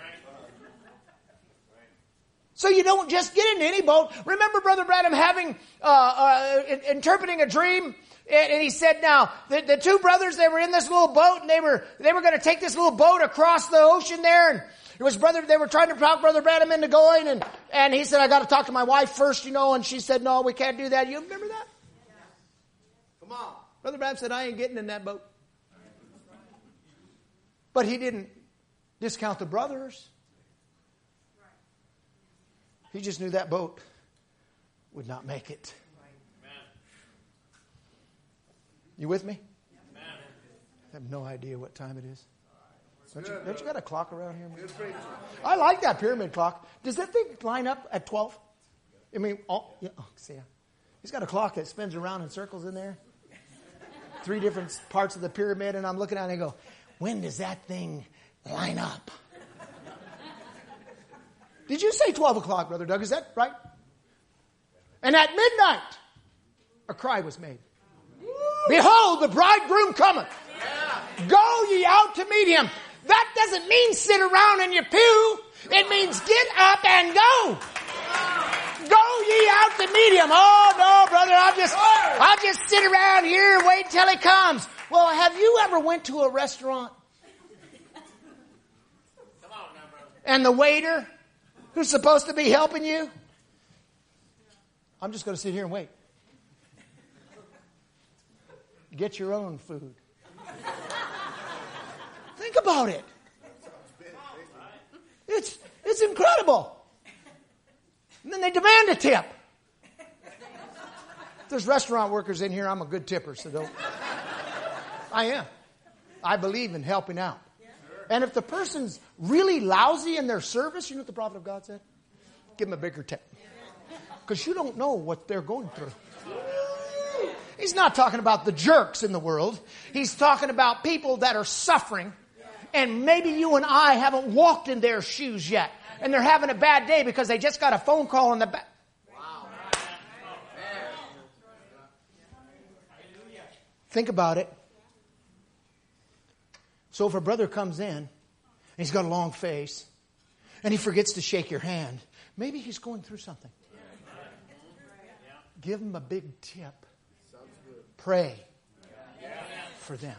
So you don't just get into any boat. Remember Brother Branham having, uh, uh, interpreting a dream? And, and he said, now, the, the two brothers, they were in this little boat and they were, they were going to take this little boat across the ocean there. And it was brother, they were trying to talk Brother Branham into going. And, and he said, I got to talk to my wife first, you know. And she said, no, we can't do that. You remember that? Come on. Brother Branham said, I ain't getting in that boat. But he didn't discount the brothers. He just knew that boat would not make it. You with me? I have no idea what time it is. Don't you, don't you got a clock around here? I like that pyramid clock. Does that thing line up at twelve? I mean, oh, yeah, oh, see, he's got a clock that spins around in circles in there. Three different parts of the pyramid, and I'm looking at it and I go, when does that thing line up? Did you say twelve o'clock, Brother Doug? Is that right? And at midnight, a cry was made. Behold, the bridegroom cometh. Go ye out to meet him. That doesn't mean sit around in your pew. It means get up and go. Go ye out to meet him. Oh, no, brother, I'll just, I'll just sit around here and wait until he comes. Well, have you ever went to a restaurant? And the waiter who's supposed to be helping you? I'm just going to sit here and wait. Get your own food. Think about it. It's, it's incredible. And then they demand a tip. If there's restaurant workers in here, I'm a good tipper, so don't. I am. I believe in helping out. And if the person's really lousy in their service, you know what the prophet of God said? Give them a bigger tip. Because you don't know what they're going through. He's not talking about the jerks in the world. He's talking about people that are suffering. And maybe you and I haven't walked in their shoes yet. And they're having a bad day because they just got a phone call in the back. Think about it. So if a brother comes in, and he's got a long face, and he forgets to shake your hand, maybe he's going through something. Give him a big tip. Pray for them.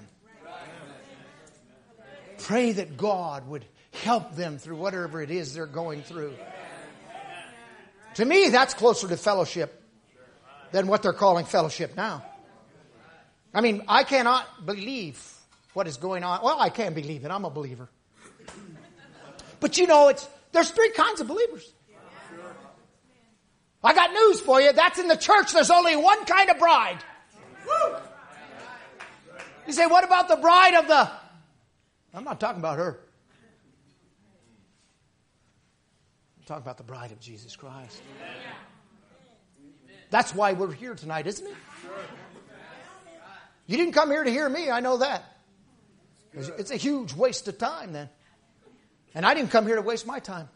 Pray that God would help them through whatever it is they're going through. To me, that's closer to fellowship than what they're calling fellowship now. I mean, I cannot believe what is going on. Well, I can believe it. I'm a believer. But you know, it's there's three kinds of believers. I got news for you. That's in the church. There's only one kind of bride. You say, what about the bride of the... I'm not talking about her. I'm talking about the bride of Jesus Christ. That's why we're here tonight, isn't it? You didn't come here to hear me. I know that. It's a huge waste of time then. And I didn't come here to waste my time.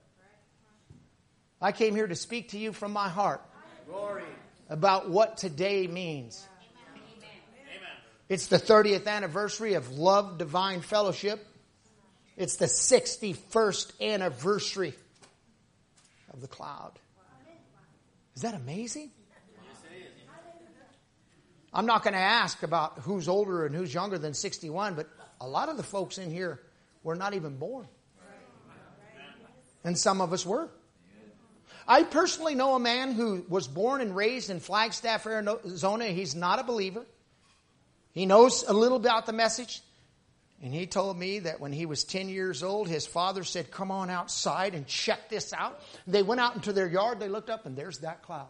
I came here to speak to you from my heart about what today means. It's the thirtieth anniversary of Love Divine Fellowship. It's the sixty-first anniversary of the cloud. Is that amazing? I'm not going to ask about who's older and who's younger than sixty-one, but a lot of the folks in here were not even born. And some of us were. I personally know a man who was born and raised in Flagstaff, Arizona. He's not a believer. He knows a little about the message. And he told me that when he was ten years old, his father said, come on outside and check this out. They went out into their yard. They looked up and there's that cloud.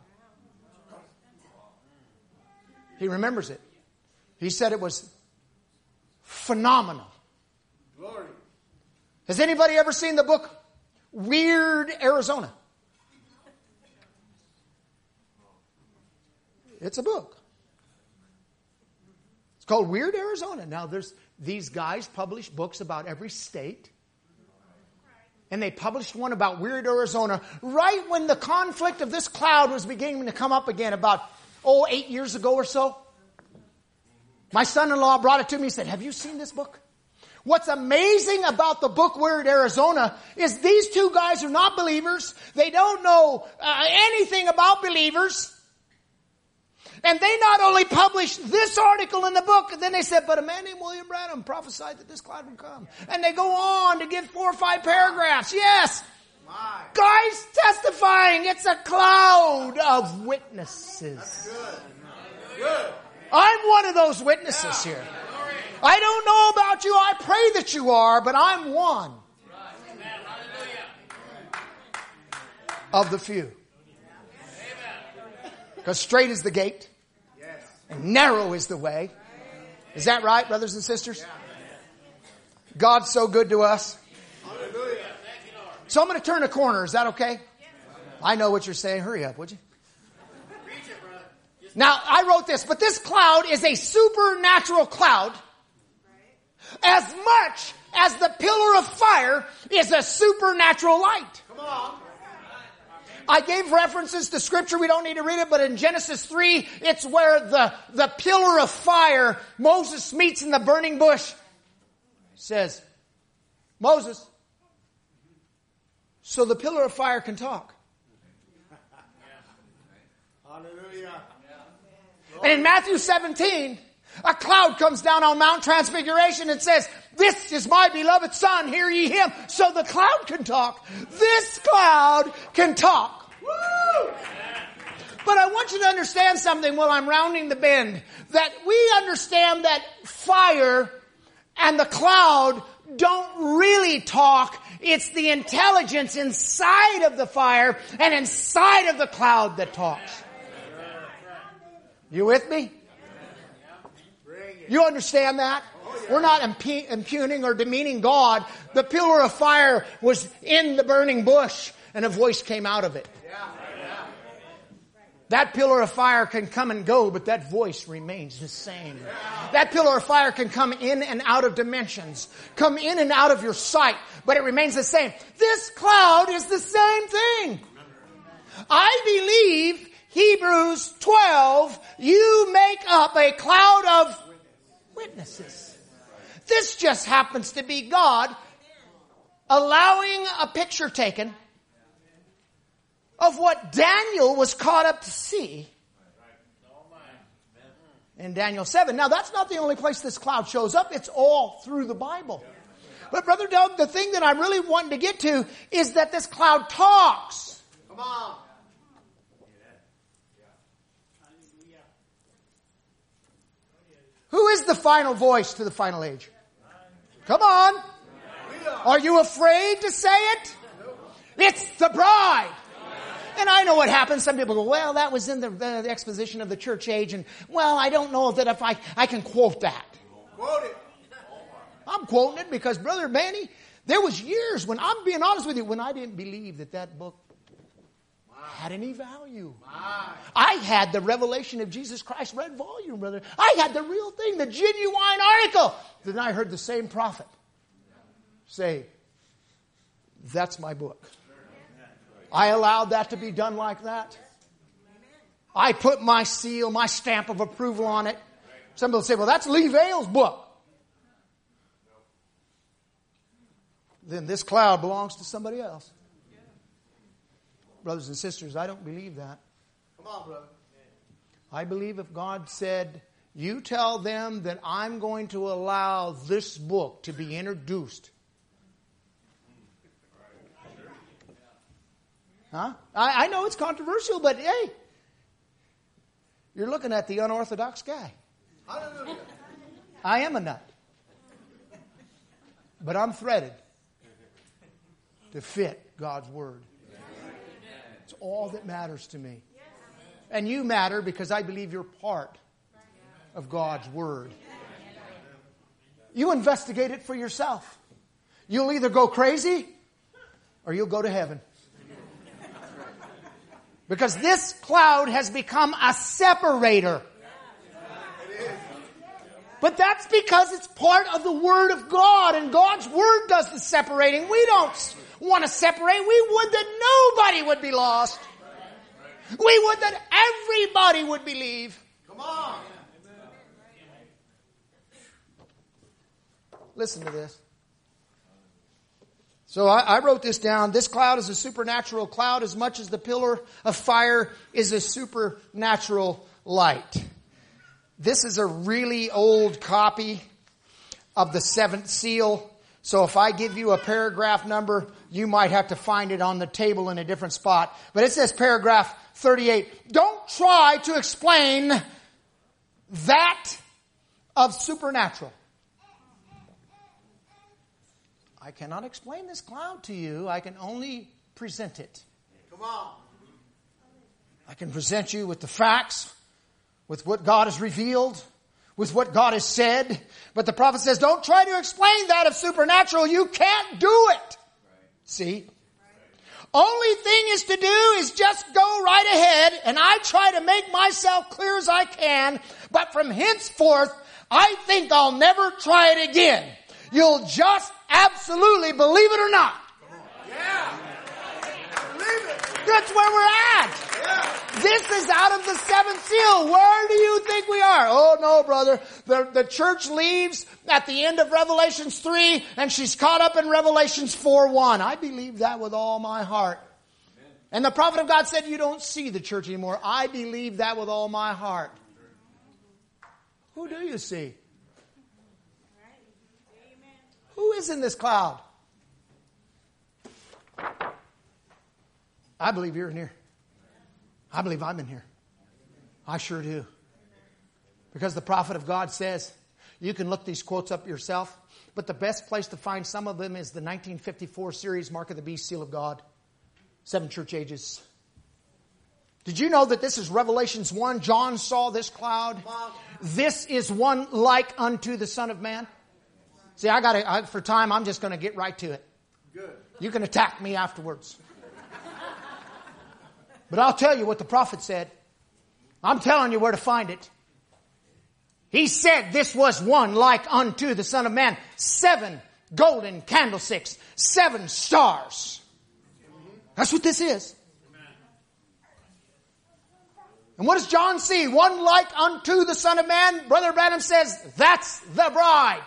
He remembers it. He said it was phenomenal. Glory. Has anybody ever seen the book Weird Arizona? It's a book. It's called Weird Arizona. Now, there's these guys publish books about every state. And they published one about Weird Arizona right when the conflict of this cloud was beginning to come up again about, oh, eight years ago or so. My son-in-law brought it to me and said, have you seen this book? What's amazing about the book Weird Arizona is these two guys are not believers. They don't know uh, anything about believers. And they not only published this article in the book, and then they said, but a man named William Branham prophesied that this cloud would come. And they go on to give four or five paragraphs. Yes. My. Guys testifying. It's a cloud of witnesses. That's good. Good. I'm one of those witnesses yeah. here. I don't know about you. I pray that you are, but I'm one of the few. Because straight is the gate. And narrow is the way. Is that right, brothers and sisters? God's so good to us. So I'm going to turn a corner. Is that okay? I know what you're saying. Hurry up, would you? Now, I wrote this, but this cloud is a supernatural cloud as much as the pillar of fire is a supernatural light. Come on. I gave references to scripture. We don't need to read it, but in Genesis three, it's where the, the pillar of fire, Moses meets in the burning bush. Says, Moses, so the pillar of fire can talk. Hallelujah. And in Matthew seventeen, a cloud comes down on Mount Transfiguration and says, this is my beloved son, hear ye him. So the cloud can talk. This cloud can talk. Woo! But I want you to understand something while I'm rounding the bend. That we understand that fire and the cloud don't really talk. It's the intelligence inside of the fire and inside of the cloud that talks. You with me? You understand that? We're not imp- impugning or demeaning God. The pillar of fire was in the burning bush and a voice came out of it. That pillar of fire can come and go, but that voice remains the same. That pillar of fire can come in and out of dimensions, come in and out of your sight, but it remains the same. This cloud is the same thing. I believe Hebrews twelve, you make up a cloud of witnesses. This just happens to be God allowing a picture taken of what Daniel was caught up to see in Daniel seven. Now, that's not the only place this cloud shows up. It's all through the Bible. But Brother Doug, the thing that I'm really wanting to get to is that this cloud talks. Come on. Who is the final voice to the final age? Come on. Are you afraid to say it? It's the bride. And I know what happens. Some people go, well, that was in the, the, the exposition of the church age. And, well, I don't know that if I, I can quote that. Quote it. I'm quoting it because, Brother Manny, there was years when, I'm being honest with you, when I didn't believe that that book had any value. I had the revelation of Jesus Christ red volume, brother. I had the real thing, the genuine article. Then I heard the same prophet say, that's my book. I allowed that to be done like that. I put my seal, my stamp of approval on it. Some people say, well, that's Lee Vale's book. Then this cloud belongs to somebody else. Brothers and sisters, I don't believe that. Come on, brother. I believe if God said, you tell them that I'm going to allow this book to be introduced. Huh? I, I know it's controversial, but hey, you're looking at the unorthodox guy. Hallelujah. I am a nut. But I'm threaded to fit God's Word. It's all that matters to me. And you matter because I believe you're part of God's Word. You investigate it for yourself. You'll either go crazy or you'll go to heaven. Because this cloud has become a separator. But that's because it's part of the Word of God, and God's Word does the separating. We don't want to separate. We would that nobody would be lost. We would that everybody would believe. Come on. Listen to this. So I, I wrote this down. This cloud is a supernatural cloud as much as the pillar of fire is a supernatural light. This is a really old copy of the seventh seal. So if I give you a paragraph number, you might have to find it on the table in a different spot. But it says paragraph thirty-eight. Don't try to explain that of supernatural. I cannot explain this cloud to you. I can only present it. Come on. I can present you with the facts, with what God has revealed, with what God has said. But the prophet says, don't try to explain that of supernatural. You can't do it. See? Only thing is to do is just go right ahead, and I try to make myself clear as I can. But from henceforth, I think I'll never try it again. You'll just absolutely believe it or not. Yeah. Believe it. That's where we're at. Yeah. This is out of the seventh seal. Where do you think we are? Oh no, brother. The, the church leaves at the end of Revelations three, and she's caught up in Revelations four one. I believe that with all my heart. Amen. And the prophet of God said, you don't see the church anymore. I believe that with all my heart. Who do you see? Who is in this cloud? I believe you're in here. I believe I'm in here. I sure do. Because the prophet of God says, you can look these quotes up yourself, but the best place to find some of them is the nineteen fifty-four series, Mark of the Beast, Seal of God. Seven church ages. Did you know that this is Revelations one? John saw this cloud. This is one like unto the Son of Man. See, I got to, for time, I'm just going to get right to it. Good. You can attack me afterwards. But I'll tell you what the prophet said. I'm telling you where to find it. He said this was one like unto the Son of Man. Seven golden candlesticks. Seven stars. That's what this is. And what does John see? One like unto the Son of Man. Brother Branham says, that's the bride.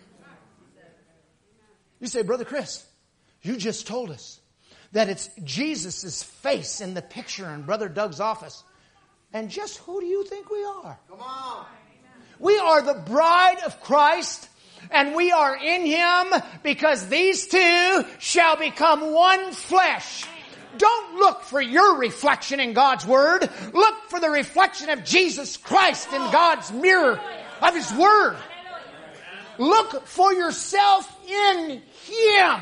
You say, Brother Chris, you just told us that it's Jesus' face in the picture in Brother Doug's office. And just who do you think we are? Come on. We are the bride of Christ, and we are in Him because these two shall become one flesh. Don't look for your reflection in God's Word. Look for the reflection of Jesus Christ in God's mirror of His Word. Look for yourself in Him.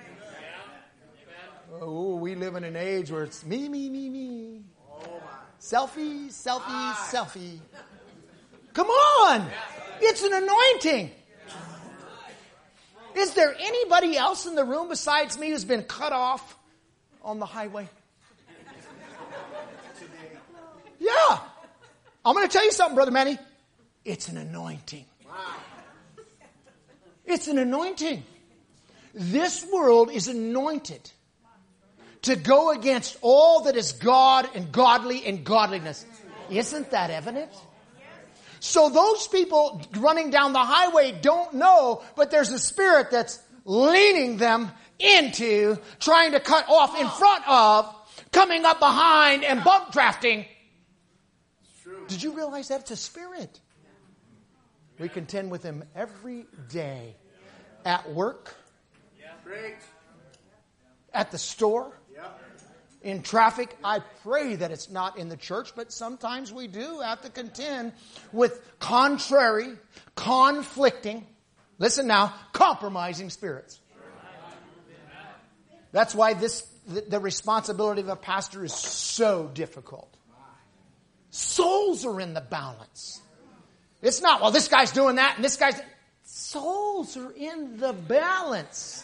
Oh, we live in an age where it's me, me, me, me. Selfie, selfie, selfie. Come on! It's an anointing. Is there anybody else in the room besides me who's been cut off on the highway? Yeah. I'm going to tell you something, Brother Manny. It's an anointing. It's an anointing. This world is anointed to go against all that is God and godly and godliness. Isn't that evident? So those people running down the highway don't know, but there's a spirit that's leaning them into trying to cut off in front of, coming up behind and bump drafting. Did you realize that? It's a spirit. We contend with him every day. At work. At the store. In traffic. I pray that it's not in the church, but sometimes we do have to contend with contrary, conflicting, listen now, compromising spirits. That's why this the, the responsibility of a pastor is so difficult. Souls are in the balance. It's not, well, this guy's doing that and this guy's... Souls are in the balance.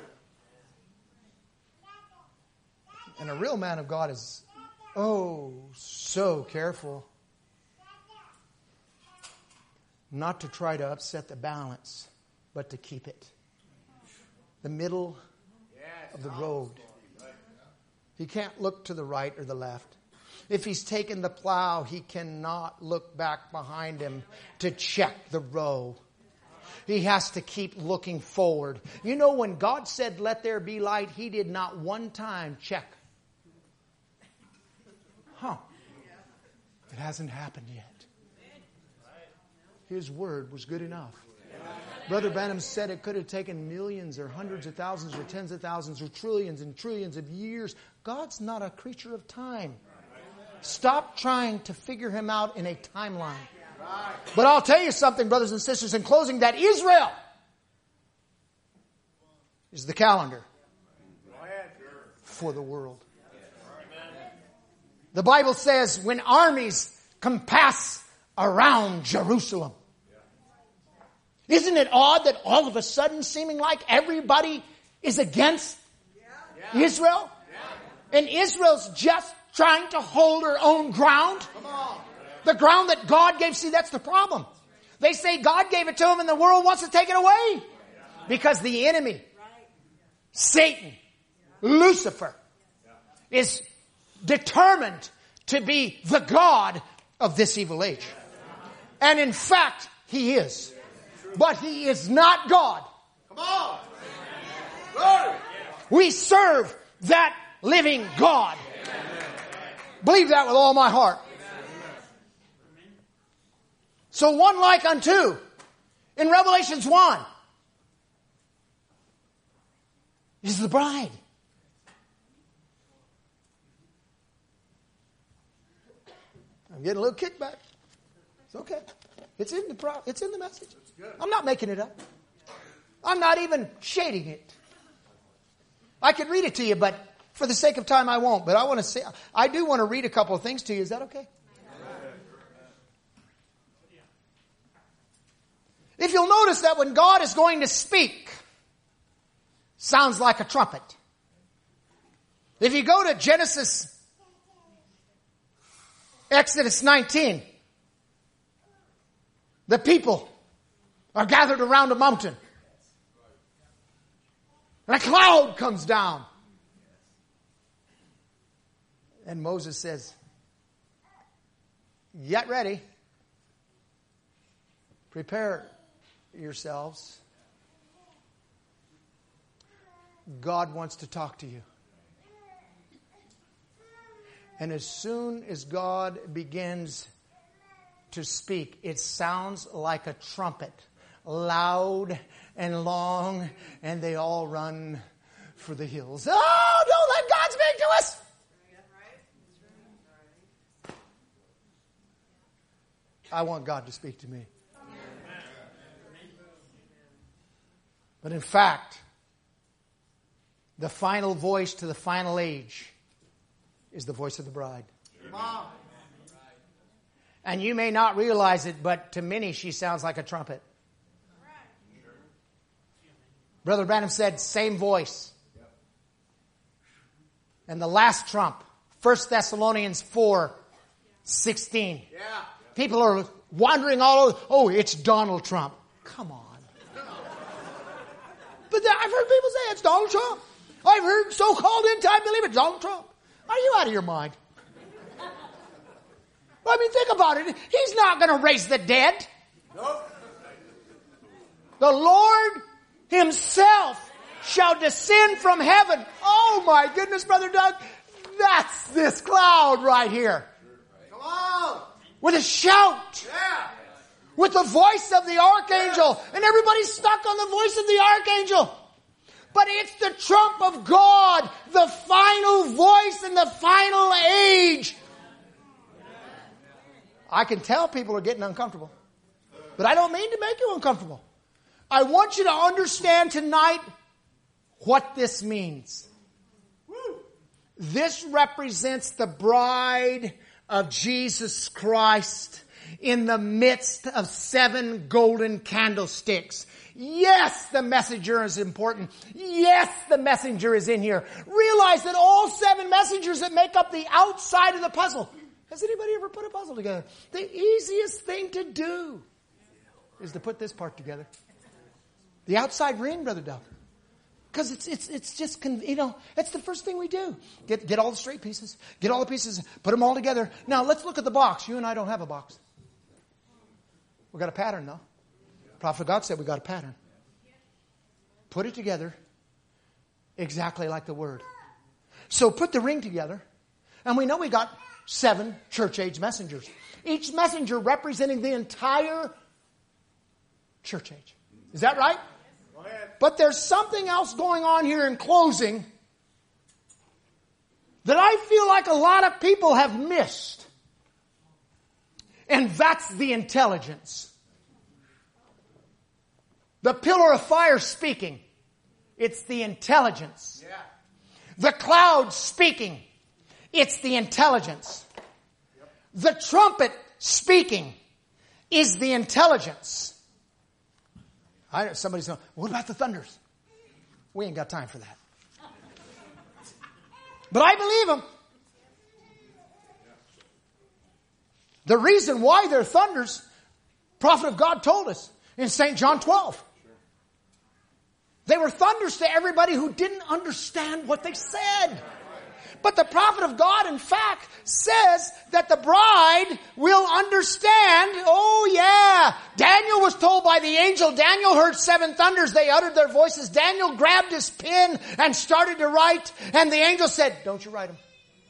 And a real man of God is, oh, so careful not to try to upset the balance, but to keep it. The middle of the road. He can't look to the right or the left. If he's taken the plow, he cannot look back behind him to check the row. He has to keep looking forward. You know, when God said, let there be light, He did not one time check. Huh. It hasn't happened yet. His word was good enough. Brother Branham said it could have taken millions or hundreds of thousands or tens of thousands or trillions and trillions of years. God's not a creature of time. Stop trying to figure Him out in a timeline. But I'll tell you something, brothers and sisters, in closing, that Israel is the calendar for the world. The Bible says when armies compass around Jerusalem. Isn't it odd that all of a sudden, seeming like everybody is against Israel? And Israel's just trying to hold her own ground? The ground that God gave. See, that's the problem. They say God gave it to them and the world wants to take it away. Because the enemy, Satan, Lucifer, is determined to be the God of this evil age. And in fact, he is. But he is not God. Come on. We serve that living God. Believe that with all my heart. So one like unto, in Revelations one, is the bride. I'm getting a little kickback. It's okay. It's in the pro- it's in the message. I'm not making it up. I'm not even shading it. I could read it to you, but for the sake of time, I won't. But I want to say, I do want to read a couple of things to you. Is that okay? If you'll notice that when God is going to speak, sounds like a trumpet. If you go to Genesis, Exodus nineteen, the people are gathered around a mountain. And a cloud comes down. And Moses says, Get ready. Prepare yourselves. God wants to talk to you. And as soon as God begins to speak, it sounds like a trumpet, loud and long, and they all run for the hills. Oh, don't let God speak to us! I want God to speak to me. But in fact, the final voice to the final age is the voice of the bride. And you may not realize it, but to many she sounds like a trumpet. Brother Branham said, same voice. And the last trump, First Thessalonians four sixteen. People are wandering all over. Oh, it's Donald Trump. Come on. But I've heard people say it's Donald Trump. I've heard so-called end-time believers, Donald Trump. Are you out of your mind? I mean, think about it. He's not going to raise the dead. Nope. The Lord Himself shall descend from heaven. Oh my goodness, Brother Doug. That's this cloud right here. Come on. With a shout. Yeah. With the voice of the archangel. And everybody's stuck on the voice of the archangel. But it's the trump of God, the final voice in the final age. I can tell people are getting uncomfortable. But I don't mean to make you uncomfortable. I want you to understand tonight what this means. This represents the bride of Jesus Christ in the midst of seven golden candlesticks. Yes, the messenger is important. Yes, the messenger is in here. Realize that all seven messengers that make up the outside of the puzzle. Has anybody ever put a puzzle together? The easiest thing to do is to put this part together. The outside ring, Brother Doug. Because it's it's it's just, you know, it's the first thing we do. Get get all the straight pieces. Get all the pieces. Put them all together. Now, let's look at the box. You and I don't have a box. We got a pattern, though. Prophet of God said we got a pattern. Put it together exactly like the Word. So put the ring together. And we know we got seven church age messengers. Each messenger representing the entire church age. Is that right? Go ahead. But there's something else going on here in closing that I feel like a lot of people have missed. And that's the intelligence. The pillar of fire speaking. It's the intelligence. Yeah. The cloud speaking. It's the intelligence. Yep. The trumpet speaking is the intelligence. I know somebody's going, what about the thunders? We ain't got time for that. But I believe them. The reason why they're thunders, prophet of God told us in Saint John twelve. They were thunders to everybody who didn't understand what they said. But the prophet of God, in fact, says that the bride will understand. Oh, yeah. Daniel was told by the angel. Daniel heard seven thunders. They uttered their voices. Daniel grabbed his pen and started to write. And the angel said, don't you write them.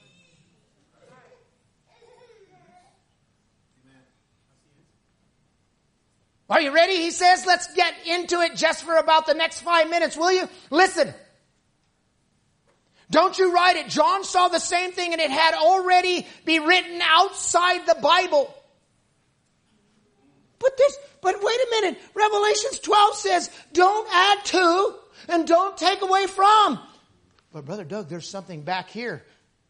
Are you ready? He says, let's get into it just for about the next five minutes, will you? Listen. Don't you write it. John saw the same thing and it had already been written outside the Bible. But this, but wait a minute. Revelations twelve says, don't add to and don't take away from. But Brother Doug, there's something back here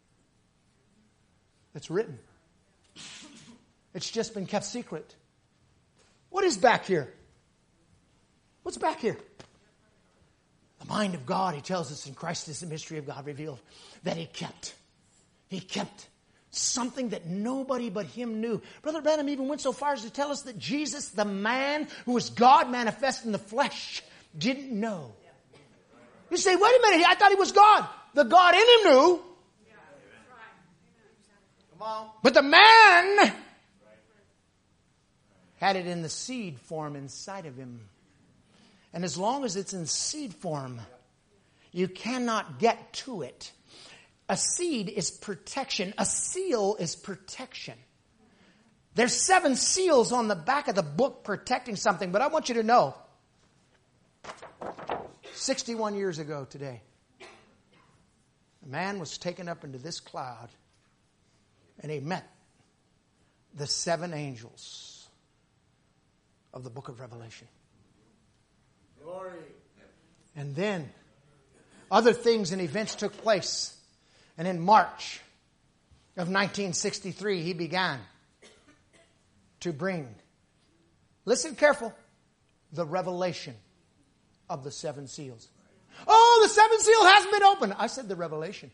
that's written. It's just been kept secret. What is back here? What's back here? The mind of God, He tells us in Christ is the mystery of God revealed, that He kept. He kept something that nobody but Him knew. Brother Branham even went so far as to tell us that Jesus, the man who was God manifest in the flesh, didn't know. You say, wait a minute, I thought He was God. The God in Him knew. Come on. But the man had it in the seed form inside of him. And as long as it's in seed form, you cannot get to it. A seed is protection. A seal is protection. There's seven seals on the back of the book protecting something, but I want you to know, sixty-one years ago today, a man was taken up into this cloud, and he met the seven angels of the book of Revelation. Glory. And then other things and events took place. And in March of nineteen sixty-three, he began to bring, listen careful, the revelation of the seven seals. Oh, the seventh seal hasn't been opened. I said the revelation.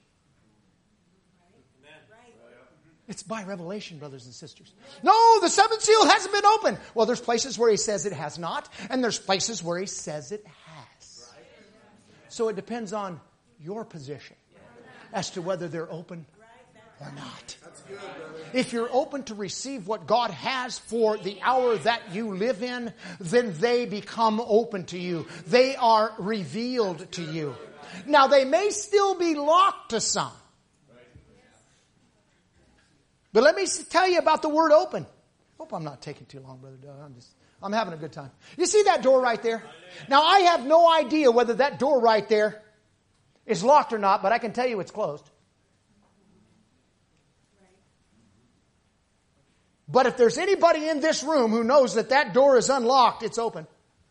It's by revelation, brothers and sisters. No, the seventh seal hasn't been opened. Well, there's places where he says it has not, and there's places where he says it has. So it depends on your position as to whether they're open or not. If you're open to receive what God has for the hour that you live in, then they become open to you. They are revealed to you. Now, they may still be locked to some. But let me tell you about the word open. Hope I'm not taking too long, Brother Doug. I'm just, I'm having a good time. You see that door right there? Now, I have no idea whether that door right there is locked or not, but I can tell you it's closed. But if there's anybody in this room who knows that that door is unlocked, it's open.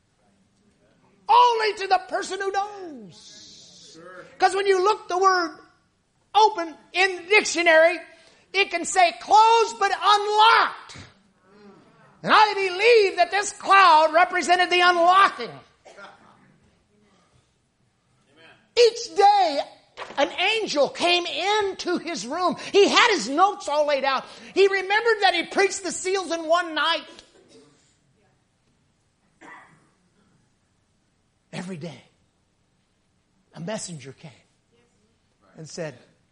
Only to the person who knows. Because when you look the word open in the dictionary, it can say closed but unlocked. And I believe that this cloud represented the unlocking. Each day, an angel came into his room. He had his notes all laid out. He remembered that he preached the seals in one night. Every day, a messenger came and said,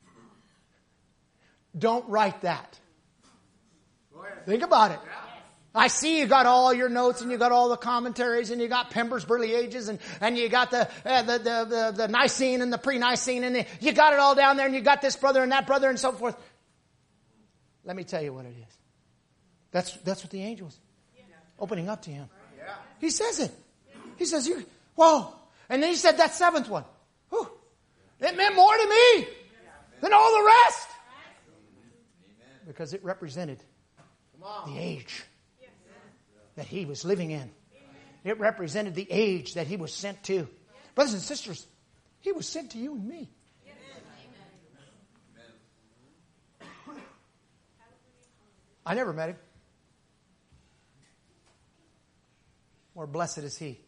don't write that. Think about it. I see you got all your notes and you got all the commentaries and you got Pember's Early Ages and, and you got the, uh, the, the, the, the Nicene and the pre-Nicene and the, you got it all down there and you got this brother and that brother and so forth. Let me tell you what it is. That's, that's what the angel was opening up to him. He says it. He says, you, whoa. And then he said that seventh one. Whew, it meant more to me than all the rest. Because it represented the age that he was living in. It represented the age that he was sent to. Brothers and sisters, he was sent to you and me. I never met him. More blessed is he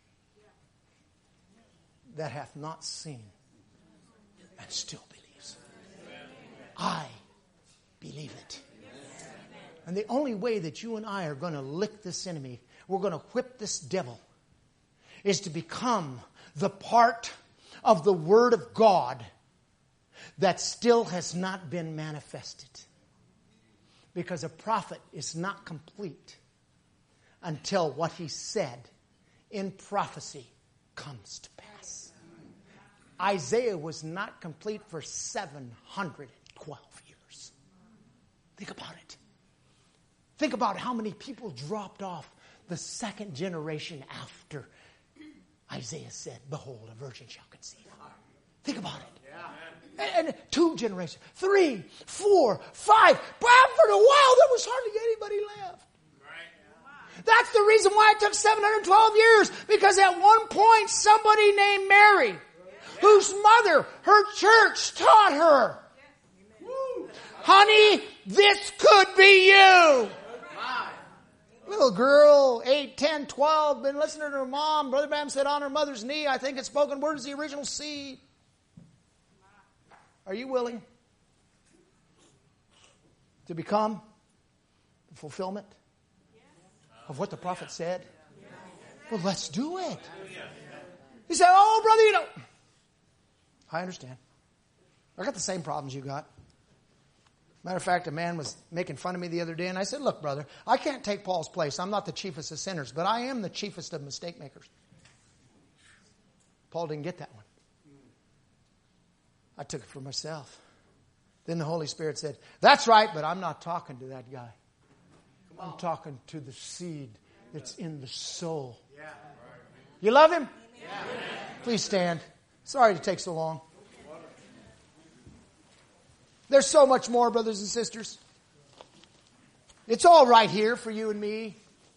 that hath not seen and still believes. I believe it. And the only way that you and I are going to lick this enemy, we're going to whip this devil, is to become the part of the Word of God that still has not been manifested. Because a prophet is not complete until what he said in prophecy comes to pass. Isaiah was not complete for seven hundred twelve years. Think about it. Think about how many people dropped off the second generation after Isaiah said, behold, a virgin shall conceive. Think about it. And, and two generations, three, four, five. But for a while, there was hardly anybody left. That's the reason why it took seven hundred twelve years. Because at one point, somebody named Mary, whose mother, her church taught her, honey, this could be you. Little girl, eight, ten, twelve, been listening to her mom. Brother Bam said on her mother's knee, I think it's spoken word is the original seed. Are you willing to become the fulfillment of what the prophet said? Well, let's do it. He said, oh, brother, you don't. I understand. I got the same problems you got. Matter of fact, a man was making fun of me the other day, and I said, look, brother, I can't take Paul's place. I'm not the chiefest of sinners, but I am the chiefest of mistake makers. Paul didn't get that one. I took it for myself. Then the Holy Spirit said, that's right, but I'm not talking to that guy. I'm talking to the seed that's in the soul. You love him? Please stand. Sorry to take so long. There's so much more, brothers and sisters. It's all right here for you and me.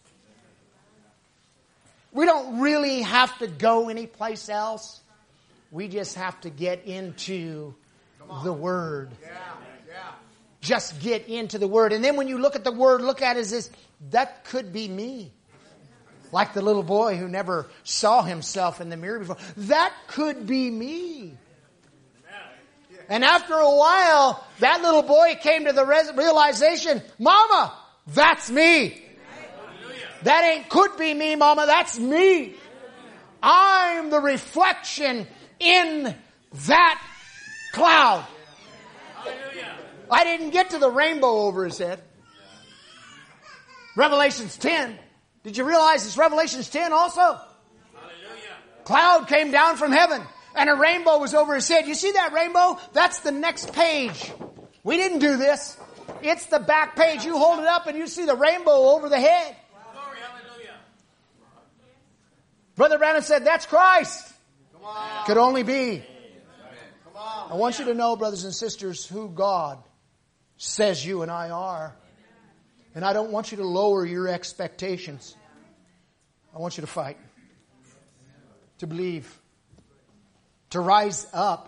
We don't really have to go anyplace else. We just have to get into the Word. Yeah, yeah. Just get into the Word. And then when you look at the Word, look at it as this, that could be me. Like the little boy who never saw himself in the mirror before. That could be me. And after a while, that little boy came to the realization, Mama, that's me. That ain't could be me, Mama, that's me. I'm the reflection in that cloud. I didn't get to the rainbow over his head. Revelations ten. Did you realize it's Revelations ten also? Hallelujah. Cloud came down from heaven and a rainbow was over his head. You see that rainbow? That's the next page. We didn't do this. It's the back page. You hold it up and you see the rainbow over the head. Glory, hallelujah. Brother Branham said, that's Christ. Come on. Could only be. Come on. I want you to know, brothers and sisters, who God says you and I are. And I don't want you to lower your expectations. I want you to fight. To believe. To rise up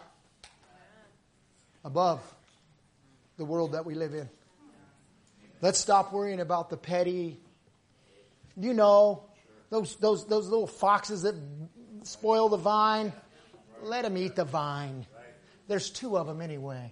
above the world that we live in. Let's stop worrying about the petty. You know, those those those little foxes that spoil the vine. Let them eat the vine. There's two of them anyway.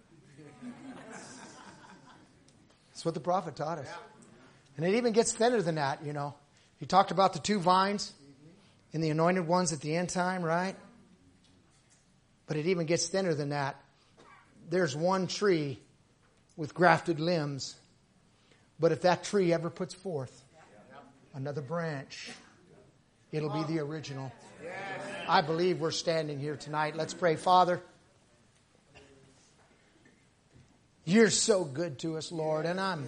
That's what the prophet taught us. And it even gets thinner than that, you know. He talked about the two vines and the anointed ones at the end time, right? But it even gets thinner than that. There's one tree with grafted limbs. But if that tree ever puts forth another branch, it'll be the original. I believe we're standing here tonight. Let's pray. Father, you're so good to us, Lord. And I'm,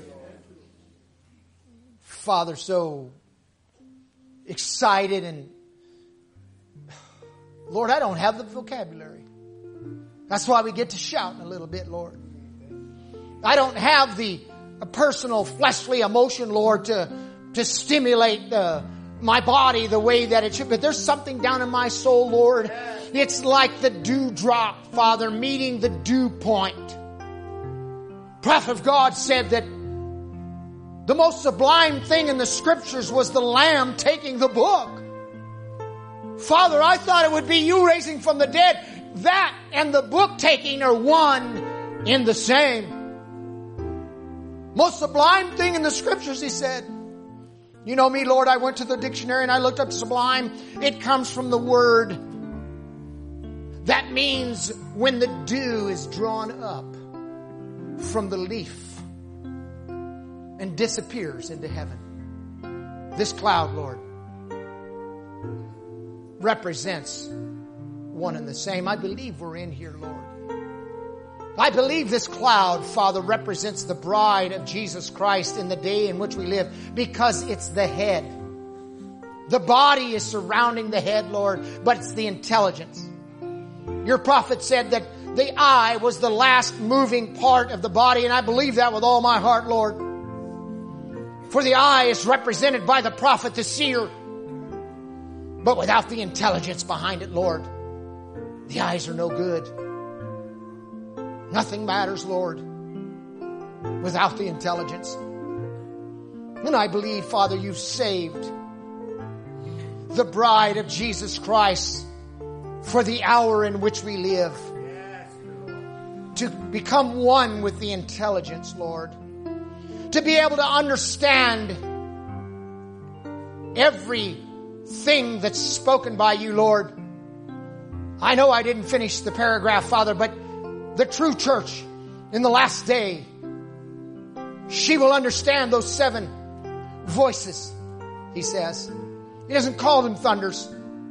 Father, so excited. And Lord, I don't have the vocabulary. That's why we get to shout a little bit, Lord. I don't have the a personal fleshly emotion, Lord, to, to stimulate the, my body the way that it should. But there's something down in my soul, Lord. It's like the dewdrop, Father, meeting the dew point. Prophet of God said that the most sublime thing in the Scriptures was the Lamb taking the book. Father, I thought it would be you raising from the dead. That and the book taking are one in the same. Most sublime thing in the Scriptures, he said. You know me, Lord, I went to the dictionary and I looked up sublime. It comes from the word that means when the dew is drawn up from the leaf and disappears into heaven. This cloud, Lord, represents one and the same. I believe we're in here, Lord. I believe this cloud, Father, represents the bride of Jesus Christ in the day in which we live, because it's the head. The body is surrounding the head, Lord, but it's the intelligence. Your prophet said that the eye was the last moving part of the body, and I believe that with all my heart, Lord. For the eye is represented by the prophet, the seer. But without the intelligence behind it, Lord, the eyes are no good. Nothing matters, Lord, without the intelligence. And I believe, Father, you've saved the bride of Jesus Christ for the hour in which we live. To become one with the intelligence, Lord. To be able to understand everything that's spoken by you, Lord. I know I didn't finish the paragraph, Father, but the true church in the last day She will understand those seven voices, he says. He doesn't call them thunders.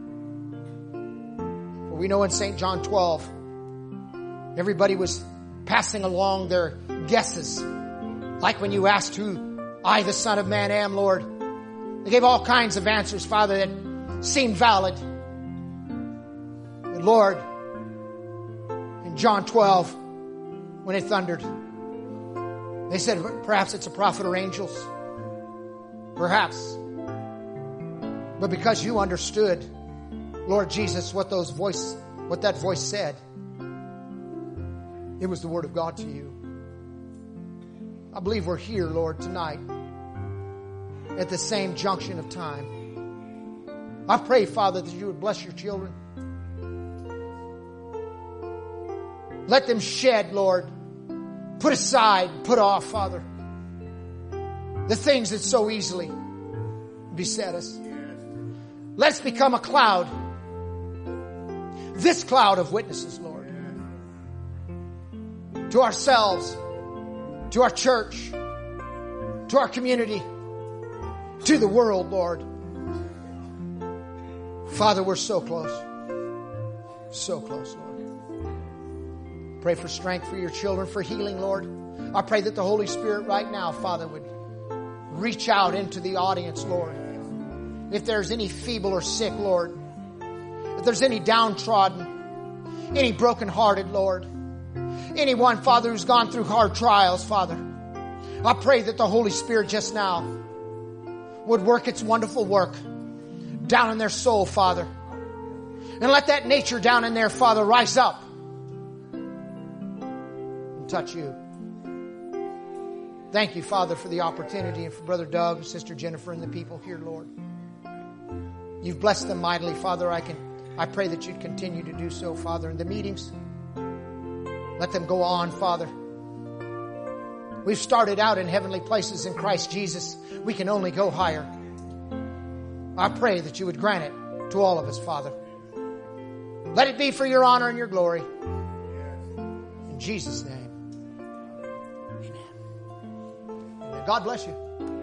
But we know in Saint John twelve, everybody was passing along their guesses. Like when you asked who I, the Son of Man, am, Lord. They gave all kinds of answers, Father, that seemed valid. But Lord, in John twelve, when it thundered, they said, perhaps it's a prophet or angels. Perhaps. But because you understood, Lord Jesus, what those voice, what that voice said, it was the Word of God to you. I believe we're here, Lord, tonight at the same junction of time. I pray, Father, that you would bless your children. Let them shed, Lord, put aside, put off, Father, the things that so easily beset us. Let's become a cloud. This cloud of witnesses, Lord. To ourselves, to our church, to our community, to the world, Lord. Father, we're so close. So close, Lord. Pray for strength for your children, for healing, Lord. I pray that the Holy Spirit right now, Father, would reach out into the audience, Lord. If there's any feeble or sick, Lord. If there's any downtrodden, any brokenhearted, Lord. Anyone, Father, who's gone through hard trials, Father. I pray that the Holy Spirit just now would work its wonderful work down in their soul, Father. And let that nature down in there, Father, rise up and touch you. Thank you, Father, for the opportunity and for Brother Doug, Sister Jennifer, and the people here, Lord. You've blessed them mightily, Father. I can, I pray that you'd continue to do so, Father, in the meetings. Let them go on, Father. We've started out in heavenly places in Christ Jesus. We can only go higher. I pray that you would grant it to all of us, Father. Let it be for your honor and your glory. In Jesus' name. Amen. Amen. God bless you.